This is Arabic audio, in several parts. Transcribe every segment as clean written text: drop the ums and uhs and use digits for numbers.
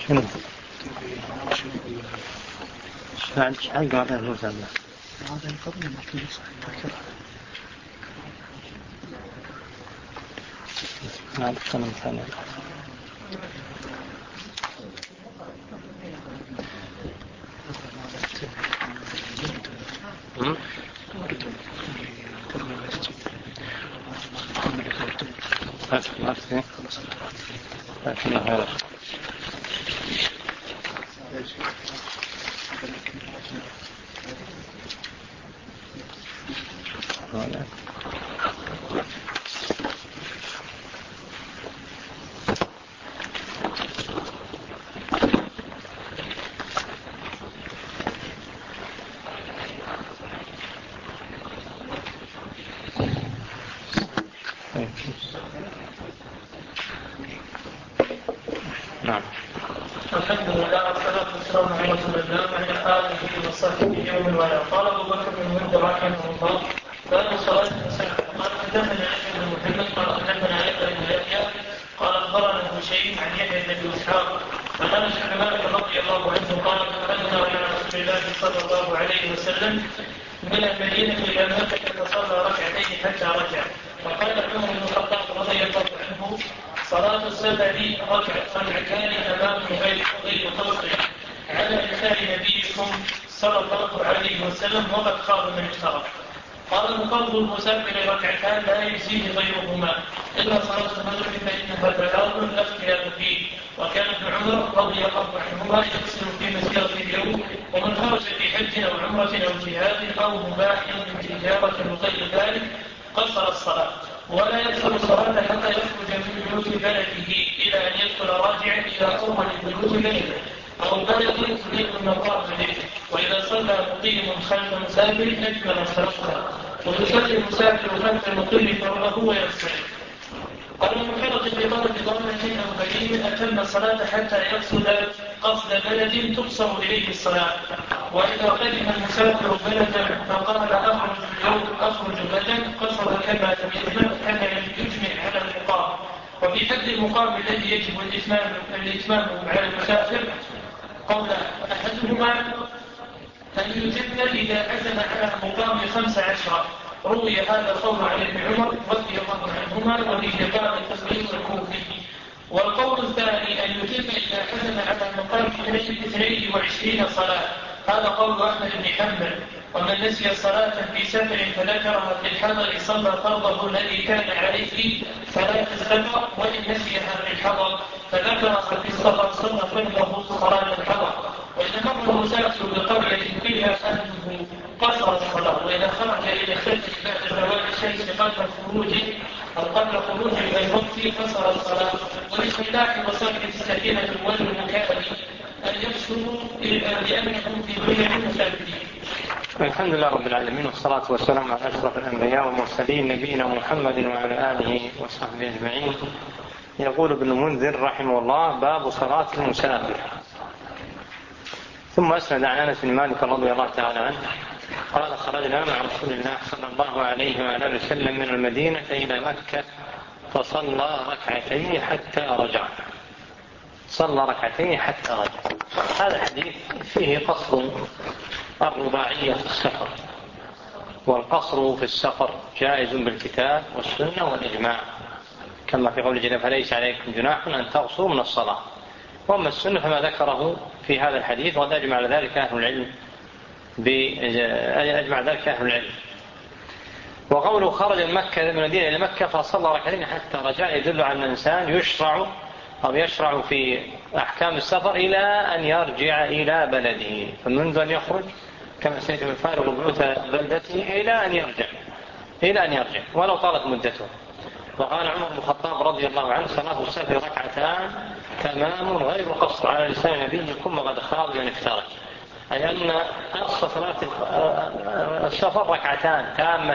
شنو؟ بعد حق هذا الموسى هذا قبل ما تكون صحيح. نعم كلام ثاني. نعم. الحمد لله والصلاة والسلام على رسول الله وعلى آله وصحبه يوم ولا. قال أبو بكر بن منذر رحمه الله باب صلاة المساء. قال حدثنا يحيى بن محمد قال حدثنا يحيى بن يحيى قال أخبرنا هشيم عن يحيى بن إسحاق عن أنس بن مالك رضي الله عنه قال خرجنا إلى رسول الله صلى الله عليه وسلم من المدينة إلى مكة فصلى ركعتين حتى رجع. وقال عمر بن الخطاب رضي الله عنه صلاة السفر ركعتان أمام غير قصر على مثال نبيكم صلى الله عليه وسلم وقد خاب من افترق. قال مقابل المسافر ركعتان لا يجزيه غيرهما إلا صلاة المغرب فإنها بلاغ لا اختلاف فيه. وكان ابن عمر رضي الله عنهما يقصر في مسيرة اليوم ومن خرج في حج أو عمرة أو جهاد أو مباح من تجارة وغير ذلك قصر الصلاة ولا يدخل الصلاة حتى يخرج من بيوت بلده إلى أن يدخل راجعا إلى أول بيوت بلده أو بلد يريد المطار منه. وإذا صلى مقيم خلف مسافر أكمل الصلاة ويصلي المسافر خلف المقيم فرضه ويصلي. قال من فرض بطلب ضامنة أو غريم أتم الصلاة حتى يقصد قصد بلد تقصر إليه الصلاة. وإذا قدم المسافر بلدا فقال أخرج اليوم أخرج غدا قصر كما يجمع على المقام. وفي حد المقام الذي يجب الإتمام على المسافر قول أحدهما أن يتم إذا عزم على مقام 15. روي هذا القول عن ابن عمر رضي الله عنهما وفي باب التصريف الكوفي. والقول الثاني أن يتم إذا عزم على مقام 22 صلاة. هذا قول أحمد بن حنبل. ومن نسي صلاة في سفر فذكرها في الحضر صلى فرضه الذي كان عليه صلاة السفر وإن نسيها في الحضر فذكرها في السفر صلى فرضه صلاة الحضر. وإذا مر المسافر بقرية فيها أهله قصر الصلاة. وإذا خرج إلى الخلف بعد زوال الشمس قبل خروج إلى الوقت قصر الصلاة. وللفلاح وصاحب السكينة والمكان أن يبصروا لأنهم في دنيا المسافرين. الحمد لله رب العالمين والصلاة والسلام على أشرف الأنبياء والمرسلين نبينا محمد وعلى آله وصحبه أجمعين. يقول ابن منذر رحمه الله باب صلاة المسافر. ثم أسند عن أنس بن مالك رضي الله تعالى عنه قال خرجنا مع رسول الله صلى الله عليه وعلى وسلم من المدينة إلى مكة فصلى ركعتين حتى رجع. صلى ركعتين حتى رجع. هذا الحديث فيه قصر الرباعية في السفر. والقصر في السفر جائز بالكتاب والسنة والإجماع كما في قول جل فليس عليكم جناح أن تقصروا من الصلاة. وأما السنة فما ذكره في هذا الحديث وقد أجمع ذلك أهل العلم وقوله خرج من المدينة إلى مكة فصلى ركعتين حتى رجع يدل على أن الإنسان يشرع في أحكام السفر إلى أن يرجع إلى بلده. فمنذ أن يخرج كما سيد من فارغ بيوت بلدته إلى أن يرجع ولو طالت مدته. وقال عمر بن الخطاب رضي الله عنه صلاة السفر ركعتان تمام غير قصر على لسان نبيكم وقد خاب من افترق. أي أن أقصى صلاة السفر ركعتان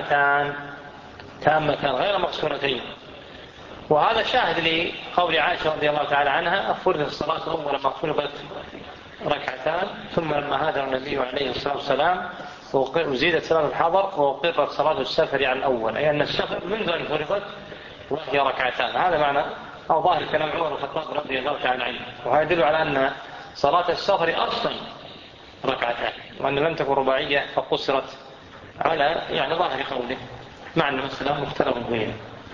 تامتان غير مقصورتين. وهذا شاهد لقول عائشة رضي الله تعالى عنها فرضت الصلاة أول ما فرضت ركعتان ثم لما هاجر النبي عليه الصلاة والسلام وزيدت صلاة الحضر وقرت صلاة السفر على الأول. أي أن السفر منذ أن فرضت وهي ركعتان. هذا معنى أو ظاهر كلام عمر الخطاب رضي الله تعالى عنه، وهذا يدل على أن صلاة السفر أصلا ركعتان، وأن لم تكن رباعية فقصرت على يعني ظاهر قوله، مع أن المسألة مختلف فيها.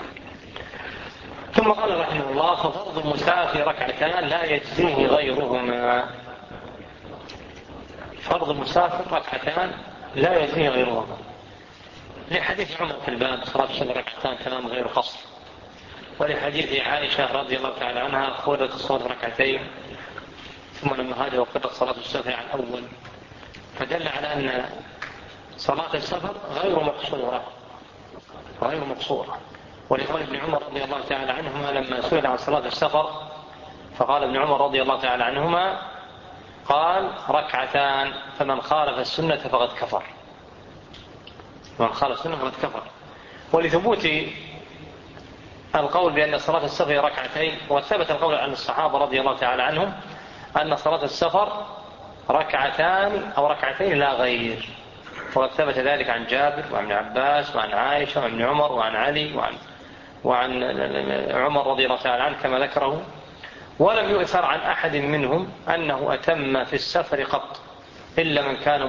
ثم قال رحمه الله: ففرض المسافر ركعتان لا يجزيه غيرهما. فرض المسافر ركعتان لا يجزيه غيرهما، لحديث عمر في الباب صلاة السفر ركعتان تمام غير قصر، ولحديث عائشة رضي الله تعالى عنها فرضت الصلاة ركعتين ثم لما هاجر وقضت صلاة السفر عن أول، فدل على أن صلاة السفر غير مقصورة. ولقول ابن عمر رضي الله تعالى عنهما لما سئل عن صلاة السفر فقال ابن عمر رضي الله تعالى عنهما قال: ركعتان، فمن خالف السنة فقد كفر. من خالف السنة فقد كفر. ولثبوت القول بأن صلاة السفر ركعتين، وثبت القول عن الصحابة رضي الله تعالى عنهم أن صلاة السفر ركعتان أو ركعتين لا غير، وقد ثبت ذلك عن جابر وعن ابن عباس وعن عائشة وعن ابن عمر وعن علي وعن عمر رضي الله تعالى عنه كما ذكره. ولم يؤثر عن أحد منهم أنه أتم في السفر قط إلا من كان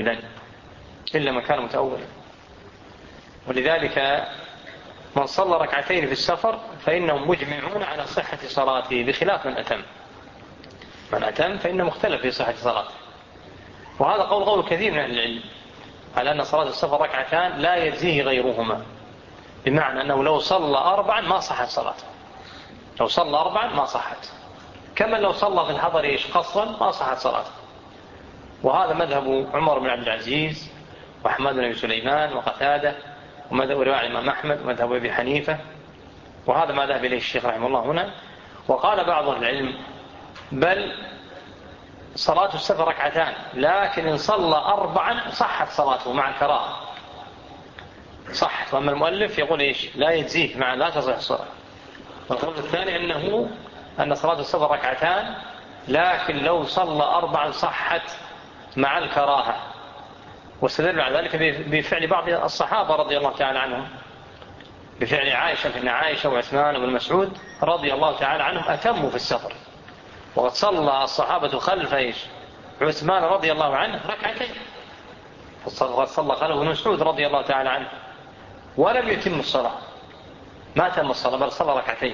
متأولا. ولذلك من صلى ركعتين في السفر فإنهم مجمعون على صحة صلاته، بخلاف من أتم فإنه مختلف في صحة صلاته. وهذا قول كثير من أهل العلم على أن صلاة السفر ركعتان لا يجزيه غيرهما، بمعنى أنه لو صلى 4 ما صحت صلاته، لو صلى 4 ما صحت، كما لو صلى في الحضر قصرا ما صحت صلاته. وهذا مذهب عمر بن عبد العزيز وأحمد بن سليمان وقتادة، ومذهب رواية الإمام أحمد ومذهب أبي حنيفة، وهذا ما ذهب إليه الشيخ رحمه الله هنا. وقال بعض العلم: بل صلاة السفر ركعتان، لكن إن صلى 4 صحت صلاته مع الكراهة، صحت. وأما المؤلف يقول لا يجزيه مع لا تصح الصلاة. والقول الثاني أن صلاة السفر ركعتان، لكن لو صلى 4 صحت مع الكراهة. واستدل على ذلك بفعل بعض الصحابة رضي الله تعالى عنهم، بفعل عائشة، فإن عائشة وعثمان وابن مسعود رضي الله تعالى عنهم أتموا في السفر، وقد صلى الصحابة خلف عثمان رضي الله عنه ركعتين، وقد صلى خلف ابن مسعود رضي الله تعالى عنه ولم يتم الصلاة، ما تم الصلاة بل صلى ركعتين.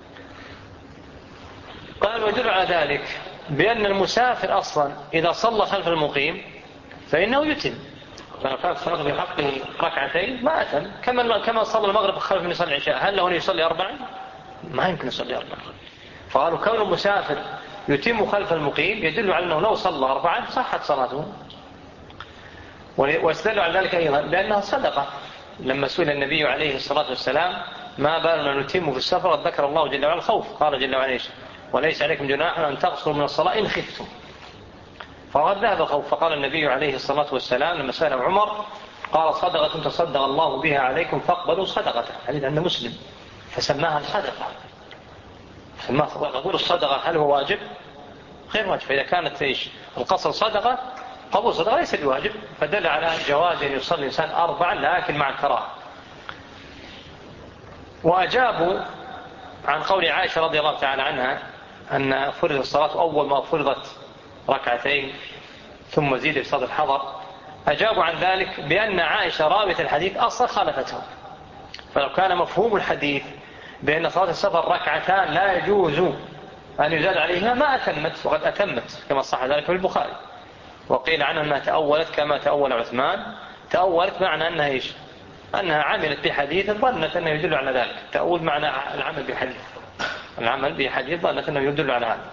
قال: ويدل على ذلك بأن المسافر أصلا إذا صلى خلف المقيم فإنه يتم، فلو كانت الصلاة في حقه ركعتين ما أتم، كما صلى المغرب خلف من يصلي العشاء، هل له أن يصلي 4؟ ما يمكن يصلي 4. فقالوا كون المسافر يتم خلف المقيم يدل على أنه لو صلى 4 صحت صلاته. واستدلوا على ذلك أيضا بأنها صدقة، لما سئل النبي عليه الصلاة والسلام: ما بالنا نتم في السفر؟ قد ذكر الله جل وعلا الخوف، قال جل وعلا: وليس عليكم جناح أن تقصروا من الصلاة إن خفتم. فقد ذهب خوف، فقال النبي عليه الصلاة والسلام لما سأله عمر قال: صدقة تصدق الله بها عليكم فاقبلوا صدقة. حديث عند مسلم، فسماها صدقة، سماها صدقة. قول الصدقة هل هو واجب؟ غير واجب. فإذا كانت القصر صدقة، قبول صدقة ليس بواجب، فدل على جواز أن يصلي الإنسان 4 لكن مع الكراهة. وأجابوا عن قول عائشة رضي الله تعالى عنها أن فرض الصلاة أول ما فرضت ركعتين ثم زيد في صلاة الحضر، أجابوا عن ذلك بأن عائشة راوية الحديث أصلا خالفته، فلو كان مفهوم الحديث بأن صلاة السفر ركعتان لا يجوز أن يزاد عليها ما أتمت، وقد أتمت كما صح ذلك في البخاري. وقيل عنها أنها تأولت كما تأول عثمان، تأولت معنى أنها أنها عملت بحديث ظنت أنه يدل على ذلك، تأول معنى العمل بحديث ظنت أنه يدل على هذا.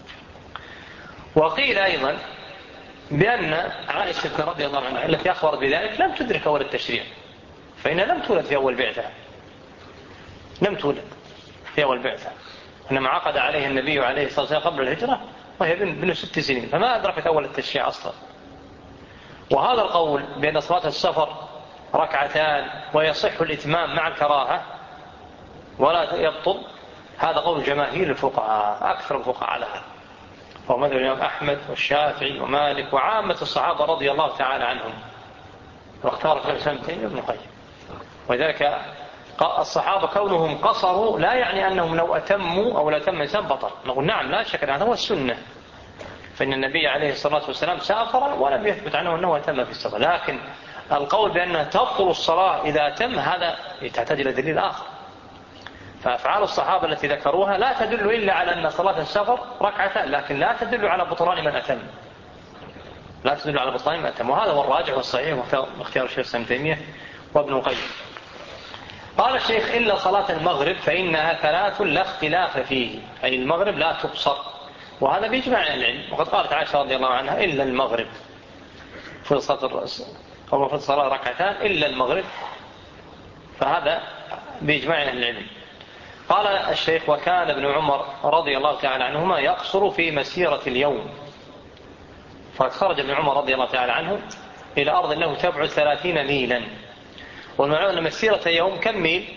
وقيل أيضا بأن عائشة رضي الله عنها التي أخبرت بذلك لم تدرك أول التشريع، فإنها لم تولد في أول بعثة، لم تولد في أول بعثة، إنما عقد عليه النبي عليه الصلاة والسلام قبل الهجرة وهي بن 6 سنين، فما أدركت أول التشريع أصلا. وهذا القول بأن صلاة السفر ركعتان ويصح الإتمام مع الكراهة ولا يبطل، هذا قول جماهير الفقهاء، أكثر الفقهاء على هذا، وهو مذهب الإمام أحمد والشافعي ومالك وعامة الصحابة رضي الله تعالى عنهم، واختار في الإسلام ابن القيم. ولذلك الصحابة كونهم قصروا لا يعني أنهم لو أتموا أو لا تم إنسان بطل. نقول نعم لا شك هذا هو السنة، فإن النبي عليه الصلاة والسلام سافر ولم يثبت عنه أنه أتم في السفر. لكن القول بأنها تبطل الصلاة إذا أتم هذا تحتاج إلى دليل آخر. فأفعال الصحابة التي ذكروها لا تدل إلا على أن صلاة السفر ركعتان، لكن لا تدل على بطلان من أتم، لا تدل على بطلان من أتم. وهذا هو الراجح والصحيح واختيار الشيخ ابن تيمية وابن القيم. قال الشيخ إلا صلاة المغرب فإنها 3 لا اختلاف فيه، أي المغرب لا تبصر، وهذا بإجماع العلم. وقد قالت عائشة رضي الله عنها إلا المغرب في صلاة الرأس أو في الصلاة ركعتان إلا المغرب، فهذا بإجماع العلم. قال الشيخ وكان ابن عمر رضي الله تعالى عنهما يقصر في مسيرة اليوم، فقد خرج ابن عمر رضي الله تعالى عنه إلى أرض له تبعد 30 ميلا. والمعنى أن مسيرة يوم كم ميل؟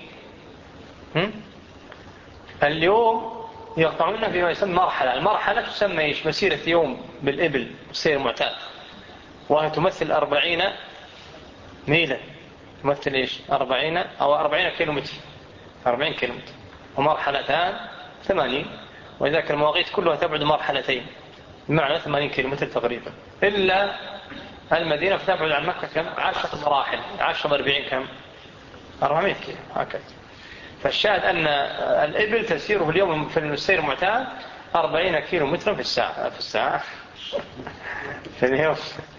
اليوم يقطعون فيما يسمى مرحلة. المرحلة تسمى إيش؟ مسيرة يوم بالإبل السير معتاد، وهي تمثل 40 ميلا، تمثل إيش؟ 40 أو 40 كيلومتر، 40 كيلومتر، ومرحلتان 80، ولذلك المواقيت كلها تبعد مرحلتين، بمعنى 80 كيلومتر تقريبا. إلا المدينة فتبعد عن مكة كم؟ 10 مراحل، 10 40 كم؟ 400 كيلو هكذا. فالشاهد أن الإبل تسير في اليوم في السير المعتاد 40 كيلو مترا في الساعة في اليوم.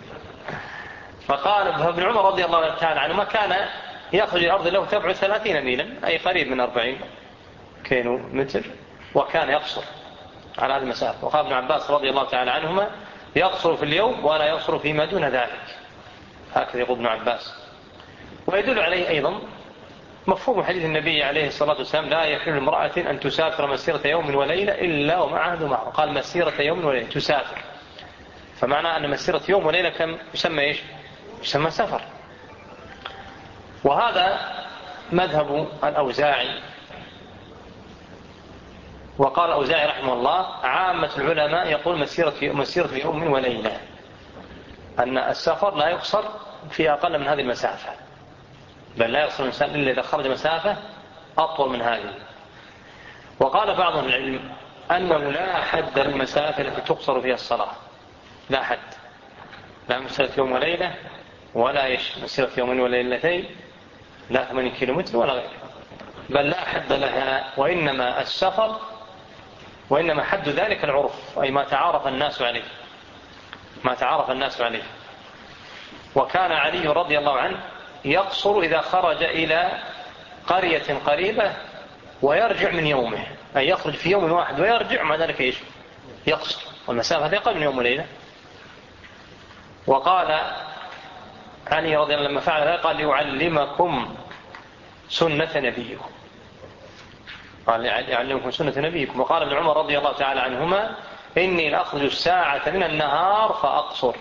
فقال ابن عمر رضي الله تعالى عنه ما كان يخرج الأرض له تبعد 30 ميلا، أي قريب من 40 كيلو متر، وكان يقصر على هذه المسافة. وقال ابن عباس رضي الله تعالى عنهما يقصر في اليوم ولا يقصر فيما دون ذلك، هكذا يقول ابن عباس. ويدل عليه أيضا مفهوم حديث النبي عليه الصلاة والسلام لا يحل امرأة أن تسافر مسيرة يوم وليلة إلا ومعها ذو محرم. قال مسيرة يوم وليلة تسافر، فمعنى أن مسيرة يوم وليلة كم يسمى إيش؟ يسمى سفر. وهذا مذهب الأوزاعي. وقال الأوزاعي رحمه الله عامة العلماء يقول مسيرة يوم وليلة، أن السفر لا يقصر في أقل من هذه المسافة، بل لا يقصر الإنسان إلا إذا خرج مسافة أطول من هذه. وقال بعض العلم أنه لا حد للمسافة التي تقصر فيها الصلاة، لا حد، لا مسيرة يوم وليلة ولا مسيرة يوم وليلتين، لا 80 كيلومتر ولا غيره، بل لا حد لها. وإنما السفر، وإنما حد ذلك العرف، أي ما تعارف الناس عليه، ما تعارف الناس عليه. وكان علي رضي الله عنه يقصر إذا خرج إلى قرية قريبة ويرجع من يومه، أي يخرج في يوم واحد ويرجع، مع ذلك إيش؟ يقصر، والمسافة أقل من يوم وليلة. وقال علي رضي الله عنه لما فعل ذلك قال يعلمكم سنة نبيكم، قال يعلمكم سنة نبيكم. وقال ابن عمر رضي الله تعالى عنهما إني لأخرج الساعة من النهار فأقصر.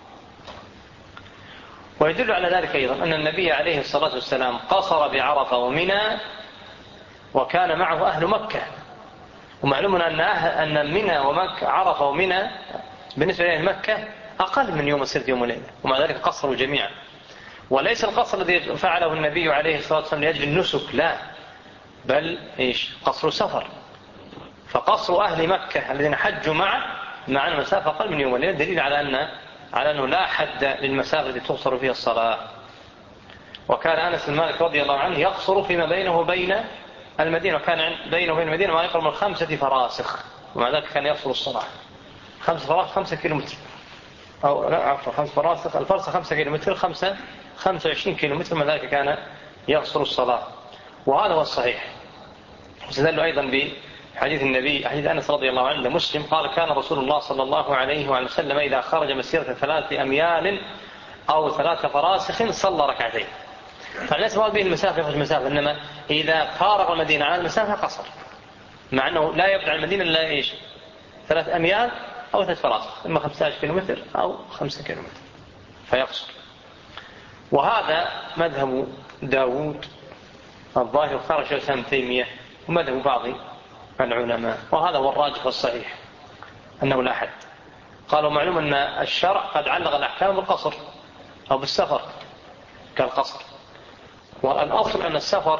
ويدل على ذلك أيضا أن النبي عليه الصلاة والسلام قصر بعرفة ومنى، وكان معه أهل مكة. ومعلوم أن منى ومكة، عرفة ومنى بالنسبة إلى مكة أقل من يوم السبت يوم وليلة، ومع ذلك قصروا جميعا. وليس القصر الذي فعله النبي عليه الصلاة والسلام لأجل النسك، لا، بل إيش؟ قصر سفر. فقصر أهل مكة الذين حجوا مع المسافة أقل من يوم وليلة دليل على أنه لا حد للمسافة التي تقصر فيها الصلاة. وكان أنس بن مالك رضي الله عنه يقصر فيما بينه وبين المدينة، وكان بينه وبين المدينة ما يقرب من 5 فراسخ، ومع ذلك كان يقصر الصلاة. 5 فراسخ 5 كيلومتر، أو لا عفوا 5 فراسخ، الفرسخ 5 كيلومتر، 25 كيلومتر، مع ذلك كان يقصر الصلاة. وهذا هو الصحيح. وستدل أيضا بحديث النبي، حديث أنس رضي الله عنه مسلم قال كان رسول الله صلى الله عليه وسلم إذا خرج مسيرة 3 أميال أو 3 فراسخ صلى ركعتين. فالناس مراد به المسافة يخرج مسافة، إنما إذا فارق المدينة عن المسافة قصر، مع أنه لا يبعد عن المدينة إلا إيش؟ 3 أميال أو 3 فراسخ، إما 15 كيلومتر أو 5 كيلومتر فيقصر. وهذا مذهب داود الظاهر، خرج شيخ ابن تيمية، ومذهب بعض العلماء، وهذا هو الراجح والصحيح أنه لا حد. قالوا معلوم أن الشرع قد علق الأحكام بالقصر أو بالسفر كالقصر، والأصل أن السفر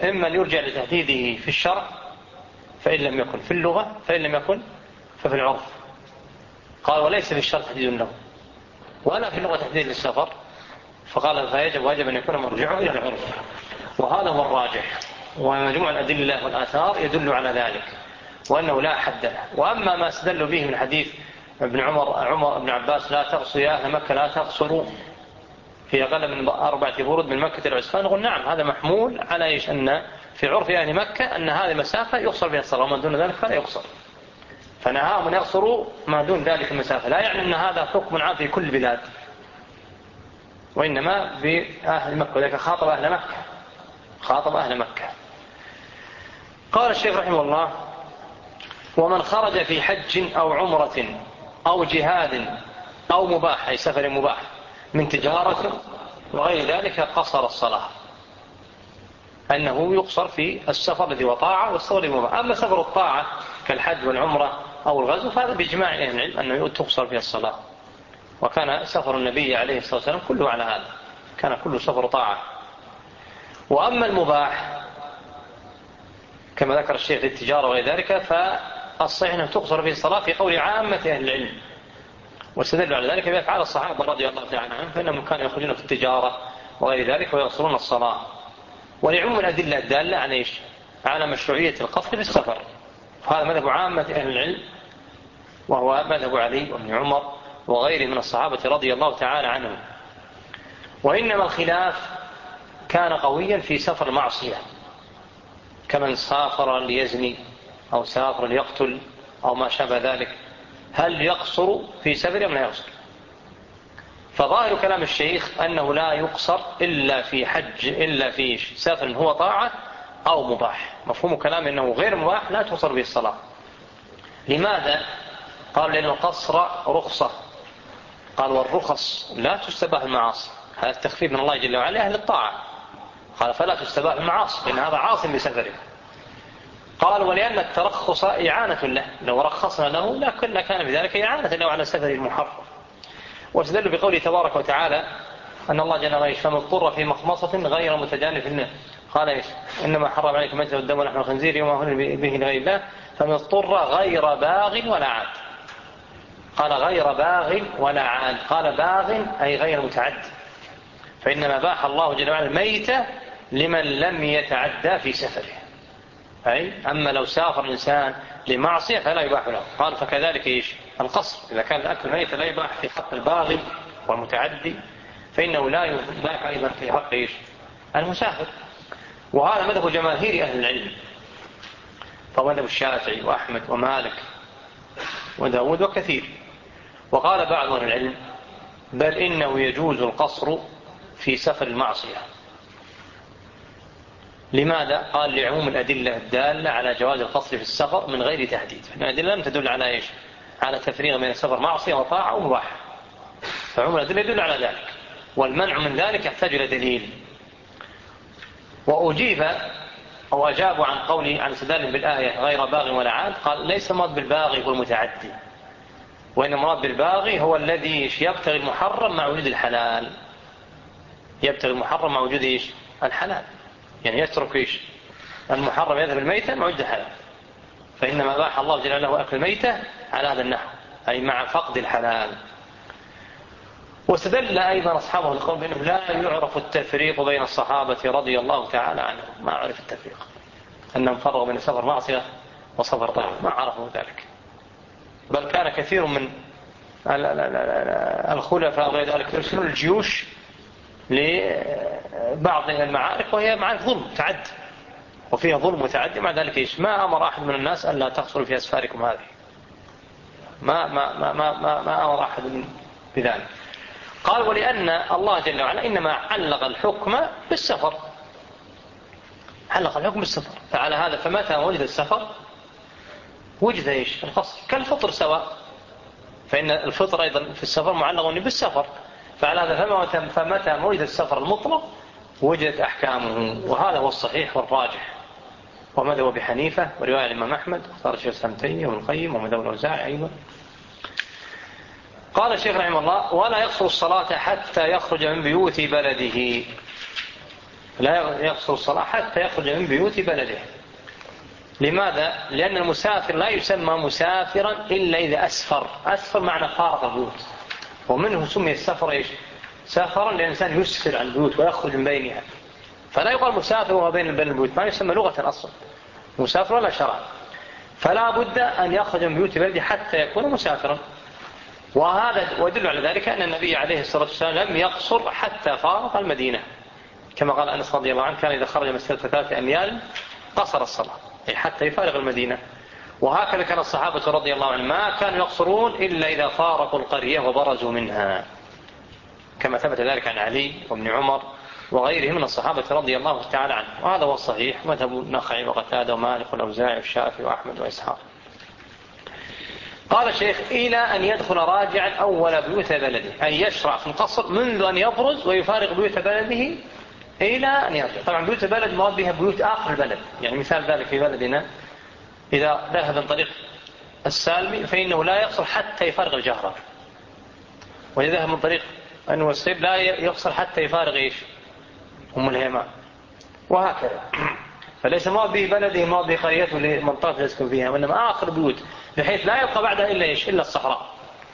إما أن يرجع لتحديده في الشرع فإن لم يكن في اللغة، فإن لم يكن ففي العرف. قال وليس في الشرع تحديد له ولا في اللغة تحديد للسفر، فقال واجب أن يكون مرجعه إلى العرف، وهذا هو الراجح. ومجموع الأدلة والآثار يدل على ذلك، وأنه لا حد له. وأما ما استدلوا به من حديث ابن عمر بن عباس لا تقصروا يا أهل مكة لا تقصروا في أقل من 4 برود من مكة إلى عسفان، نقول نعم هذا محمول على إيش؟ أن في عرف أهل مكة أن هذه مسافة يقصر بها الصلاة، وما دون ذلك فلا يقصر، فنهاهم أن يقصروا ما دون ذلك المسافة. لا يعني أن هذا حكم عام في كل البلاد، وإنما بأهل مكة، وذلك خاطب أهل مكة. قال الشيخ رحمه الله: ومن خرج في حج أو عمرة أو جهاد أو مباح، أي سفر مباح، من تجارة وغير ذلك قصر الصلاة، أنه يقصر في السفر الذي هو طاعة والسفر المباح. أما سفر الطاعة كالحج والعمرة أو الغزو فهذا بإجماع أهل العلم أنه تقصر فيه الصلاة، وكان سفر النبي عليه الصلاة والسلام كله على هذا، كان كله سفر طاعة. وأما المباح كما ذكر الشيخ للتجارة وغير ذلك فالصحيح أنه تقصر فيه الصلاة في قول عامة أهل العلم، واستدلوا على ذلك بأفعال الصحابة رضي الله تعالى عنهم، فإنهم كانوا يخرجون في التجارة وغير ذلك ويقصرون الصلاة. ولعموم الأدلة الدالة على إيش؟ على مشروعية القصر في السفر، وهذا مذهب عامة أهل العلم، وهو مذهب علي وابن عمر وغيره من الصحابة رضي الله تعالى عنهم. وإنما الخلاف كان قويا في سفر المعصية، كمن سافر ليزني أو سافر ليقتل أو ما شابه ذلك، هل يقصر في سفر أم لا يقصر؟ فظاهر كلام الشيخ أنه لا يقصر إلا في حج، إلا في سفر هو طاعة أو مباح. مفهوم كلام أنه غير مباح لا تقصر به الصلاة. لماذا؟ قال لأن القصر رخصة، قال والرخص لا تستباح المعاصي، هذا التخفيف من الله جل وعلا أهل الطاعة، قال فلا تستباح المعاصي لأن هذا عاصم بسفره. قال ولأن الترخص إعانة له، لو رخصنا له لكان بذلك إعانة له على سفر المحرم. واستدلوا بقوله تبارك وتعالى أن الله جل وعلا فمن اضطر في مخمصة غير متجانف للنهي، قال إيش؟ إنما حرم عليكم الميتة والدم ولحم الخنزير وما أهل به لغير الله، فمن اضطر غير باغ ولا عاد. قال غير باغ ولا عاد، قال باغ أي غير متعد، فإنما باح الله جل وعلا الميتة لمن لم يتعدى في سفره. أي أما لو سافر الإنسان لمعصية فلا يباح له. قال فكذلك إيش؟ القصر إذا كان الأكل ميت لا يباح في حق الباغي والمتعدي، فإنه لا يباح أيضا في حق إيش؟ المسافر. وهذا مذهب جماهير أهل العلم، فمذهب الشافعي وأحمد ومالك وداود وكثير. وقال بعض أهل العلم بل إنه يجوز القصر في سفر المعصية. لماذا؟ قال لعموم الأدلة الدالة على جواز القصر في السفر من غير تحديد، الأدلة لم تدل على إيش؟ على تفريق بين السفر معصية وطاعة ومباح، فعموم الأدلة يدل على ذلك، والمنع من ذلك يحتاج إلى دليل. وأجيب أو أجابوا عن قولي عن استدلال بالآية غير باغ ولا عاد، قال ليس المراد بالباغي هو المتعدي، وإن المراد بالباغي هو الذي يبتغي المحرم مع وجود الحلال، يبتغي المحرم مع وجود إيش؟ الحلال، يعني يترك إيش؟ المحرم يذهب الميتة مع وجود الحلال، فإنما باح الله جل وعلا أكل الميتة على هذا النحو، أي مع فقد الحلال. واستدل أيضا أصحابه القول بأنه لا يعرف التفريق بين الصحابة رضي الله تعالى عنهم، ما عرف التفريق أنهم فرقوا بين سفر معصية وسفر طاعة، ما عرفوا ذلك، بل كان كثير من الخلفاء وغير ذلك يرسلون الجيوش لبعض المعارك وهي معارك ظلم تعد وفيها ظلم وتعدي، مع ذلك إيش؟ ما أمر أحد من الناس أن لا تقصروا في أسفاركم هذه، ما أمر أحد بذلك. قال ولأن الله جل وعلا إنما علق الحكم بالسفر، علق الحكم بالسفر، فعلى هذا فمتى وجد السفر وجد إيش؟ القصر، كالفطر سواء، فإن الفطر أيضا في السفر معلق بالسفر، فعلى هذا فمتى وجد السفر المطلق وجدت أحكامه. وهذا هو الصحيح والراجح، ومذهب أبي حنيفة ورواية الإمام أحمد واختار الشيخ الإسلام ابن تيمية وابن القيم ومذهب الأوزاعي أيضا. قال الشيخ رحمه الله ولا يقصر الصلاة حتى يخرج من بيوت بلده. لا يقصر الصلاة حتى يخرج من بيوت بلده. لماذا؟ لأن المسافر لا يسمى مسافرا إلا إذا أسفر. أسفر معنى فارق البيوت، ومنه سمي السفر إيش؟ سفرا، لأن الإنسان يسفر عن البيوت ويخرج من بينها. فلا يقال مسافر وهو بين البيوت، ما يسمى لغة أصلا مسافر ولا شرعا. فلا بد أن يخرج من بيوت بلده حتى يكون مسافرا. وهذا ويدل على ذلك أن النبي عليه الصلاة والسلام لم يقصر حتى فارق المدينة، كما قال أنس رضي الله عنه كان إذا خرج مسيرة 3 أميال قصر الصلاة، أي حتى يفارق المدينة. وهكذا كان الصحابة رضي الله عنهم ما كانوا يقصرون إلا إذا فارقوا القرية وبرزوا منها، كما ثبت ذلك عن علي وابن عمر وغيرهم من الصحابة رضي الله تعالى عنهم. وهذا هو الصحيح مذهب النخعي وقتادة ومالك والأوزاعي والشافعي وأحمد وإسحاق. قال الشيخ: إلى أن يدخل راجعا أول بيوت بلده، أي يشرع في القصر منذ أن يبرز ويفارق بيوت بلده إلى أن يرجع. طبعا بيوت البلد مراد بها بيوت آخر البلد، يعني مثال ذلك في بلدنا إذا ذهب من طريق السالمي فإنه لا يقصر حتى يفارق الجهرة، وإذا ذهب من طريق النوسيب لا يقصر حتى يفارق إيش؟ أم الهيمان، وهكذا. فليس مراد به بلده، مراد به قريته لمنطقة يسكن فيها، وإنما آخر بيوت بحيث لا يبقى بعدها إلا إيش؟ إلا الصحراء.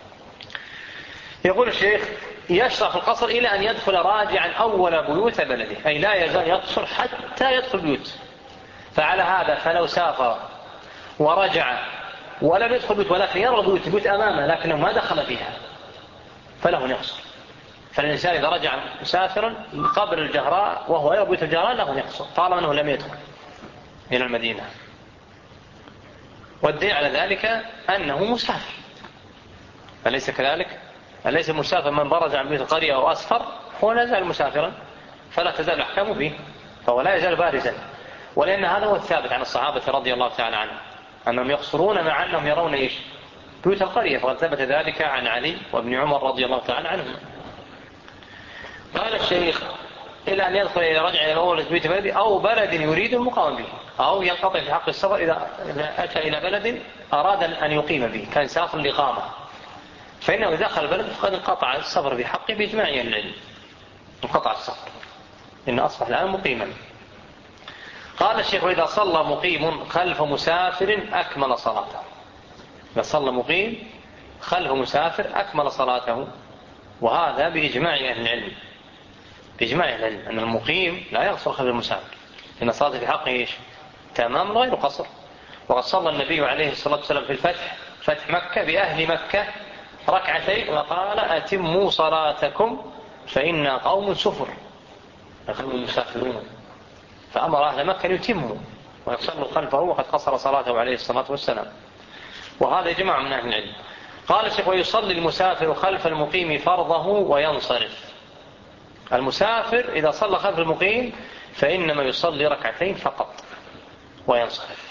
يقول الشيخ: يشرع في القصر إلى أن يدخل راجعا أول بيوت بلده، أي لا يزال يقصر حتى يدخل بيوت. فعلى هذا فلو سافر ورجع ولم يدخل بيوت ولكن يرى بيوت أمامه لكنه ما دخل فيها فله أن يقصر. فالإنسان إذا رجع مسافرا قبل الجهراء وهو يرى بيوت الجهراء له أن يقصر طالما أنه لم يدخل إلى المدينة. والدليل على ذلك أنه مسافر، أليس كذلك؟ أليس المسافر من برز عن بيت القرية أو أسفر هو لا يزال مسافرا فلا تزال أحكامه فيه، فهو لا يزال بارزا. ولأن هذا هو الثابت عن الصحابة رضي الله تعالى عنهم أنهم يقصرون مع أنهم يرون إيش؟ بيوت القرية، فقد ثبت ذلك عن علي وابن عمر رضي الله تعالى عنهم. قال الشيخ: إلى أن يدخل إلى رجع إلى أول بيت بلد أو بلد يريد المقام به، أو ينقطع في حق السفر إذا أتى إلى بلد أراد أن يقيم به، كان سافر الإقامة، فإنه إذا دخل البلد فقد انقطع السفر بحقه بإجماع أهل العلم، انقطع السفر إنه أصبح الآن مقيما. قال الشيخ: إذا صلى مقيم خلف مسافر أكمل صلاته. إذا صلى مقيم خلف مسافر أكمل صلاته، وهذا بإجماع أهل العلم، بإجماع أهل العلم أن المقيم لا يقصر خلف المسافر، إن صلاته في حقه إيش؟ تمام غير قصر. وقد صلى النبي عليه الصلاة والسلام في فتح مكة بأهل مكة ركعتين وقال: أتموا صلاتكم فإنا قوم سفر، نحن المسافرون. فأمر أهل مكة أن يتموا ويصلوا خلفه وقد قصر صلاته عليه الصلاة والسلام، وهذا جماعة من أهل العلم. قال الشيخ: ويصلي المسافر خلف المقيم فرضه وينصرف. المسافر إذا صلى خلف المقيم فإنما يصلي ركعتين فقط وينصرف.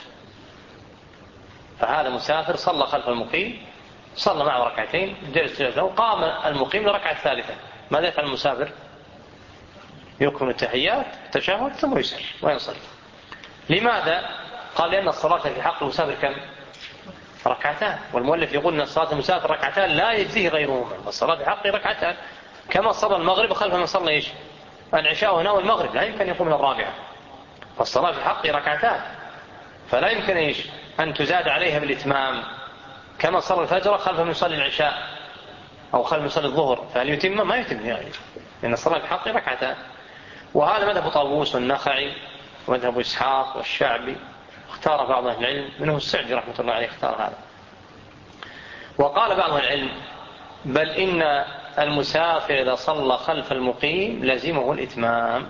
فهذا مسافر صلى خلف المقيم، صلى معه ركعتين، جلس جلسه، وقام المقيم لركعة ثالثة. ماذا يفعل المسافر؟ يكمل التحيات التشهد ثم يسلم وينصرف. لماذا؟ قال: لأن الصلاة في حق المسافر كم؟ ركعتان. والمؤلف يقول أن الصلاة المسافر ركعتان لا يجزيه غيرهما، والصلاة في حقه ركعتان، كما صلى المغرب خلف من صلى إيش؟ العشاء هنا والمغرب، لا يمكن يقوم من الرابعة. فالصلاة في حقه ركعتان فلا يمكن إيش؟ أن تزاد عليها بالإتمام، كما صلى الفجر خلف من يصلي العشاء أو خلف من يصلي الظهر، فهل يتم؟ ما يتم يعني، لأن الصلاة في حقه ركعتان. وهذا مذهب طاووس والنخعي ومذهب إسحاق والشعبي، اختار بعض أهل العلم منه السعدي رحمة الله عليه اختار هذا. وقال بعض أهل العلم: بل إن المسافر إذا صلى خلف المقيم لزمه الإتمام،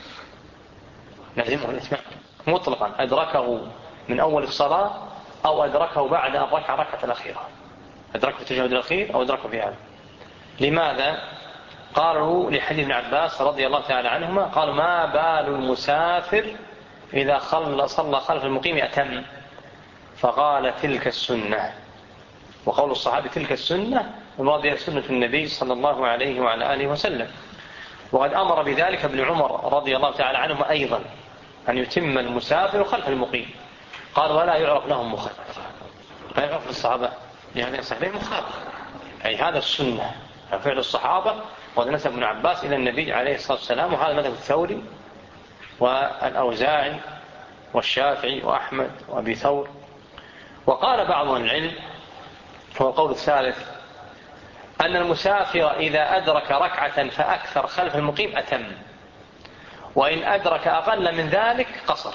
لزمه الإتمام مطلقا، أدركه من أول الصلاة أو أدركه بعد أن ركع الركعة الأخيرة، أدركه في التشهد الأخير أو أدركه في هذا. لماذا؟ قالوا لحديث ابن عباس رضي الله تعالى عنهما، قالوا: ما بال المسافر إذا صلى خلف المقيم أتم؟ فقال: تلك السنة. وقول الصحابي تلك السنة المراد بها سنة النبي صلى الله عليه وعلى آله وسلم. وقد أمر بذلك ابن عمر رضي الله تعالى عنهما أيضا أن يتم المسافر خلف المقيم، قال: ولا يعرف لهم مخالفة. لا يعرف الصحابة يعني صحيح مخالفة، أي هذا السنة فعل الصحابة. وقد نسب ابن عباس إلى النبي عليه الصلاة والسلام، وهذا مذهب الثوري والأوزاعي والشافعي وأحمد وأبي ثور. وقال بعض العلم، هو القول الثالث، أن المسافر إذا أدرك ركعة فأكثر خلف المقيم أتم، وإن أدرك أقل من ذلك قصر.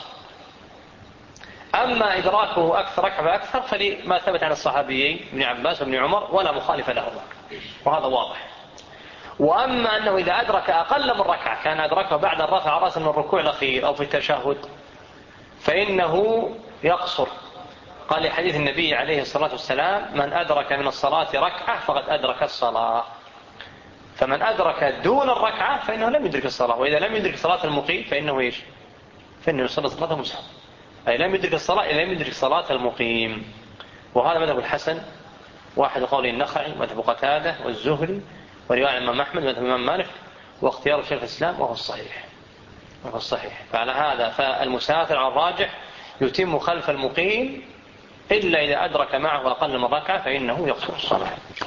أما إدراكه أكثر ركعة فأكثر فلما ثبت عن الصحابيين ابن عباس وابن عمر ولا مخالف لهما، وهذا واضح. وأما أنه إذا أدرك أقل من ركعة، كان أدركه بعد الرفع رأسا من الركوع الأخير أو في التشهد، فإنه يقصر. قال لحديث النبي عليه الصلاة والسلام: من أدرك من الصلاة ركعة فقد أدرك الصلاة. فمن أدرك دون الركعة فإنه لم يدرك الصلاة، وإذا لم يدرك صلاة المقيم فإنه إيش؟ فإنه يصلي صلاة مسحب، أي لم يدرك الصلاة إذا لم يدرك صلاة المقيم. وهذا مذهب الحسن، واحد قول النخعي، مذهب قتادة والزهري، ورواية الإمام أحمد، مذهب الإمام مالك، واختيار شيخ الإسلام، وهو الصحيح. فعلى هذا فالمسافر على الراجح يتم خلف المقيم، إلا إذا أدرك معه أقل من ركعة فإنه يقصر الصلاة.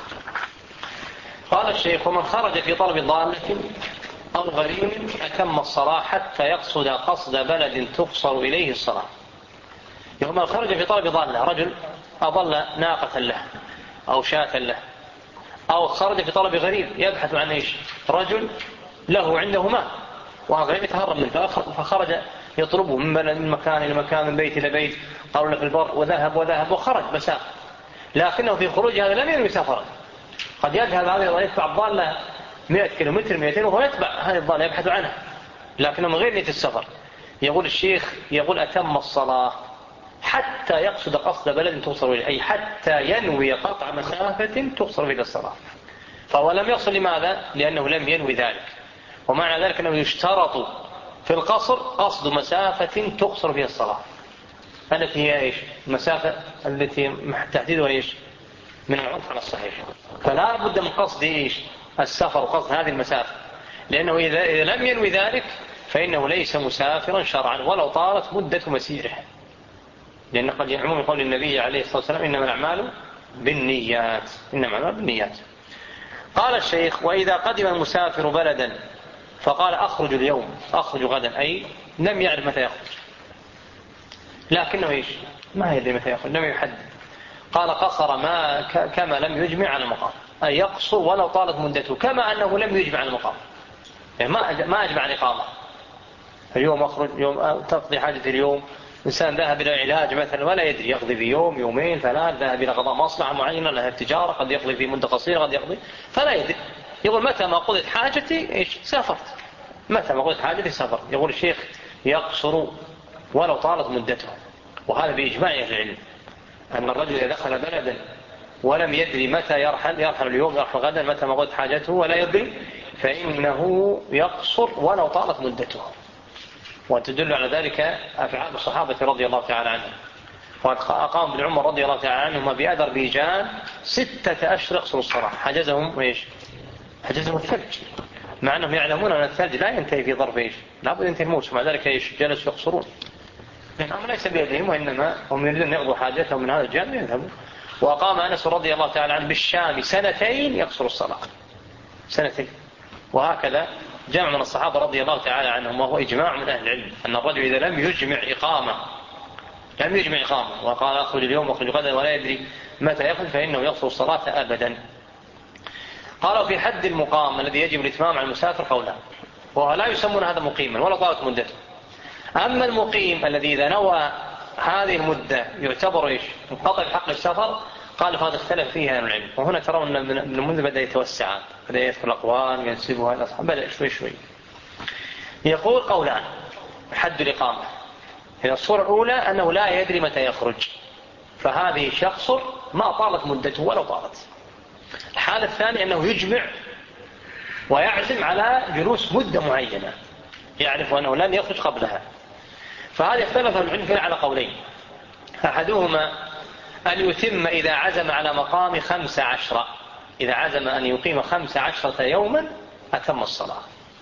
قال الشيخ: ومن خرج في طلب ضالة أو غريم أتم الصلاة حتى يقصد قصد بلد تقصر إليه الصلاة. يوم من خرج في طلب ضالة، رجل أضل ناقة له أو شاة له، أو خرج في طلب غريب يبحث عن إيش؟ رجل له عنده ماء وغريب يتهرب منه، فخرج يطلبه من مكان إلى مكان، من بيت إلى بيت، قالوا له في البر، وذهب وخرج مسافة، لكنه في خروج هذا لم ينوي سفرا. قد يذهب هذا يتبع الضالة 100 كيلومتر 200 وهو يتبع هذه الضالة يبحث عنها، لكنه من غير نية السفر. يقول الشيخ أتم الصلاة حتى يقصد قصد بلد توصل إليه، أي حتى ينوي قطع مسافة توصل إلى الصلاة. فهو لم يصل، لماذا؟ لأنه لم ينوي ذلك. ومعنى ذلك أنه يشترط في القصر قصد مسافة تقصر فيها الصلاة، التي هي إيش؟ المسافة التي تحديدها إيش؟ من العرف على الصحيح. فلا بد من قصد إيش؟ السفر وقصد هذه المسافة، لأنه إذا لم ينوي ذلك فإنه ليس مسافرا شرعا ولو طالت مدة مسيره، لأن قد يعمون قول النبي عليه الصلاة والسلام: إنما الأعمال بالنيات. قال الشيخ: وإذا قدم المسافر بلدا فقال أخرج اليوم أخرج غدا، أي لم يعرف متى يخرج، لكنه إيش؟ ما يدري متى يخرج، لم يحدد. قال قصر ما كما لم يجمع على المقام، أي يقصر ولو طالت مدته، كما أنه لم يجمع على المقام، يعني ما أجمع الإقامة. اليوم أخرج، يوم تقضي حاجة اليوم. إنسان ذهب إلى علاج مثلا ولا يدري، يقضي في يوم يومين ثلاث، ذهب إلى قضاء مصلحة معينة لها التجارة، قد يقضي في مدة قصيرة، قد يقضي فلا يدري. يقول متى ما قضيت حاجتي إيش؟ سافرت، متى ما قضيت حاجتي سافرت. يقول الشيخ: يقصر ولو طالت مدته. وهذا بإجماع أهل العلم أن الرجل إذا دخل بلدا ولم يدري متى يرحل اليوم يرحل غدا، متى ما قضت حاجته ولا يدري، فإنه يقصر ولو طالت مدته. وتدل على ذلك أفعال الصحابة رضي الله تعالى عنهم. وأقام ابن عمر رضي الله تعالى عنهما بأذربيجان 6 أشهر يقصروا الصلاة. حجزهم الثلج، مع أنهم يعلمون أن الثلج لا ينتهي في ظرف إيش؟ لا بد ينتهي الموسم، مع ذلك جلسوا يقصرون، لأنهم ليس بيدهم، وإنما هم يريدون يقضوا حاجتهم من هذا الجانب يذهبوا. وأقام أنس رضي الله تعالى عنه بالشام 2 يقصر الصلاة، 2. وهكذا جمع من الصحابة رضي الله تعالى عنهم، وهو إجماع من أهل العلم أن الرجل إذا لم يجمع إقامة وقال أخرج اليوم وأخرج غدا ولا يدري متى يخرج فإنه يقصر الصلاة أبدا. قالوا في حد المقام الذي يجب الإتمام على المسافر قولان، وهو لا يسمون هذا مقيما ولا طالت مدته. أما المقيم الذي إذا نوى هذه المدة يعتبر إيش؟ انقطع حق السفر، قال فهذا اختلف فيها أهل العلم. وهنا ترون أن ابن المنذر بدأ يتوسع، بدأ يذكر الأقوال ينسبها إلى الأصحاب، بدأ شوي. يقول قولان: حد الإقامة، هي الصورة الأولى أنه لا يدري متى يخرج، فهذه شخص ما طالت مدته ولو طالت. الحالة الثانية أنه يجمع ويعزم على جلوس مدة معينة، يعرف أنه لن يخرج قبلها. فهذا اختلف العلم فيها على قولين: أحدهما أن يتم إذا عزم على مقام 15، إذا عزم أن يقيم 15 يوما أتم الصلاة.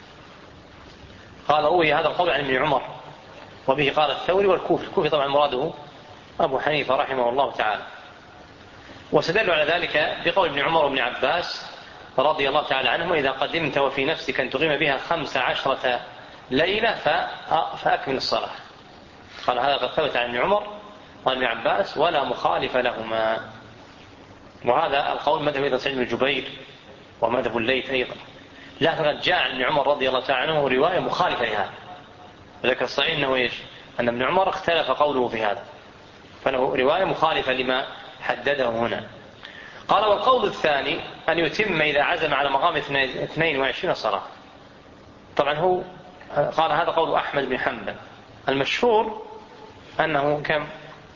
قال روي هذا القول عن ابن عمر، وبه قال الثوري والكوفي طبعا مراده أبو حنيفة رحمه الله تعالى. واستدلوا على ذلك بقول ابن عمر وابن عباس رضي الله تعالى عنهم: إذا قدمت وفي نفسك أن تقيم بها 15 ليلة فأكمل الصلاة. قال هذا قد ثبت عن ابن عمر وعن ابن عباس ولا مخالف لهما. وهذا القول مذهب أيضا سعيد بن جبير ومذهب الليث أيضا. لكن قد جاء عن ابن عمر رضي الله تعالى عنه رواية مخالفة لهذا، وذكر الصحيح أنه إيش؟ أن ابن عمر اختلف قوله في هذا، فله رواية مخالفة لما حدده هنا. قال والقول الثاني أن يتم إذا عزم على مقام 22 صلاة. طبعا هو قال هذا قول أحمد بن حنبل، المشهور أنه كم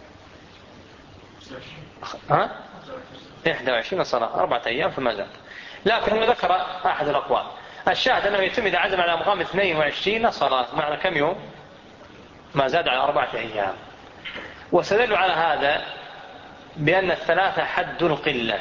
21 صلاة 4 أيام فما زاد، لكن هو ذكر أحد الأقوال. الشاهد أنه يتم إذا عزم على مقام 22 صلاة، معنى كم يوم؟ ما زاد على 4 أيام. واستدلوا على هذا بأن الثلاثة حد القلة.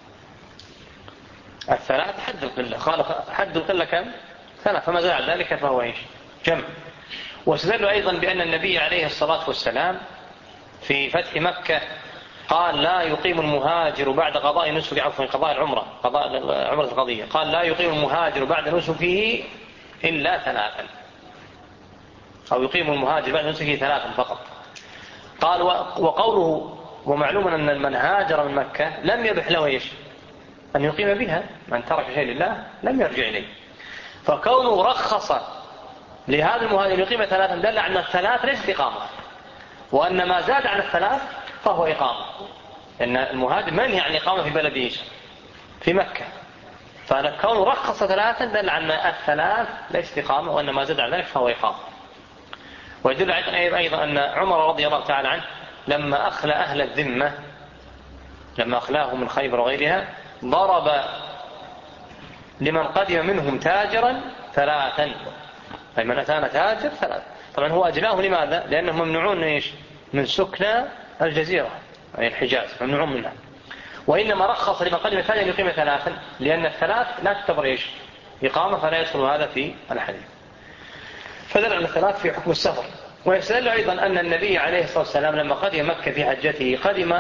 الثلاث حد القلة، قال حد القلة كم؟ 3، فما زاد على ذلك فهو إيش؟ جمع. واستدلوا أيضا بأن النبي عليه الصلاة والسلام في فتح مكة قال لا يقيم المهاجر بعد قضاء نسك، عفوا قضاء العمرة، قضاء العمرة القضية، قال لا يقيم المهاجر بعد نسكه إلا 3، أو يقيم المهاجر بعد نسكه 3 فقط. قال وقوله ومعلوم أن من هاجر من مكة لم يبح له إيش؟ أن يقيم بها، من ترك شيء لله لم يرجع إليه. فكونه رخص لهذا المهاجر يقيم 3 دل على أن 3 ليست إقامة، وأن ما زاد عن 3 فهو إقامة، إن المهاجر منهي عن إقامة في بلده في مكة، فكونه رخص 3 دل على أن 3 ليست إقامة، وأن ما زاد عن ذلك فهو إقامة. ويدل أيضا أن عمر رضي الله تعالى عنه لما أخلى أهل الذمة، لما أخلاهم من خيبر وغيرها، ضرب لمن قدم منهم تاجرا 3، أي من أتانا تاجر 3. طبعا هو أجلاه لماذا؟ لأنهم ممنوعون إيش؟ من سكنى الجزيرة أي الحجاز، ممنوعون منها. وإنما رخص لمن قدم تاجرا يقيم 3، لأن 3 لا تعتبر إيش؟ إقامة، فلا يدخل هذا في الحديث. فدل على 3 في حكم السفر. ويستدل أيضا أن النبي عليه الصلاة والسلام لما قدم مكة في حجته قدم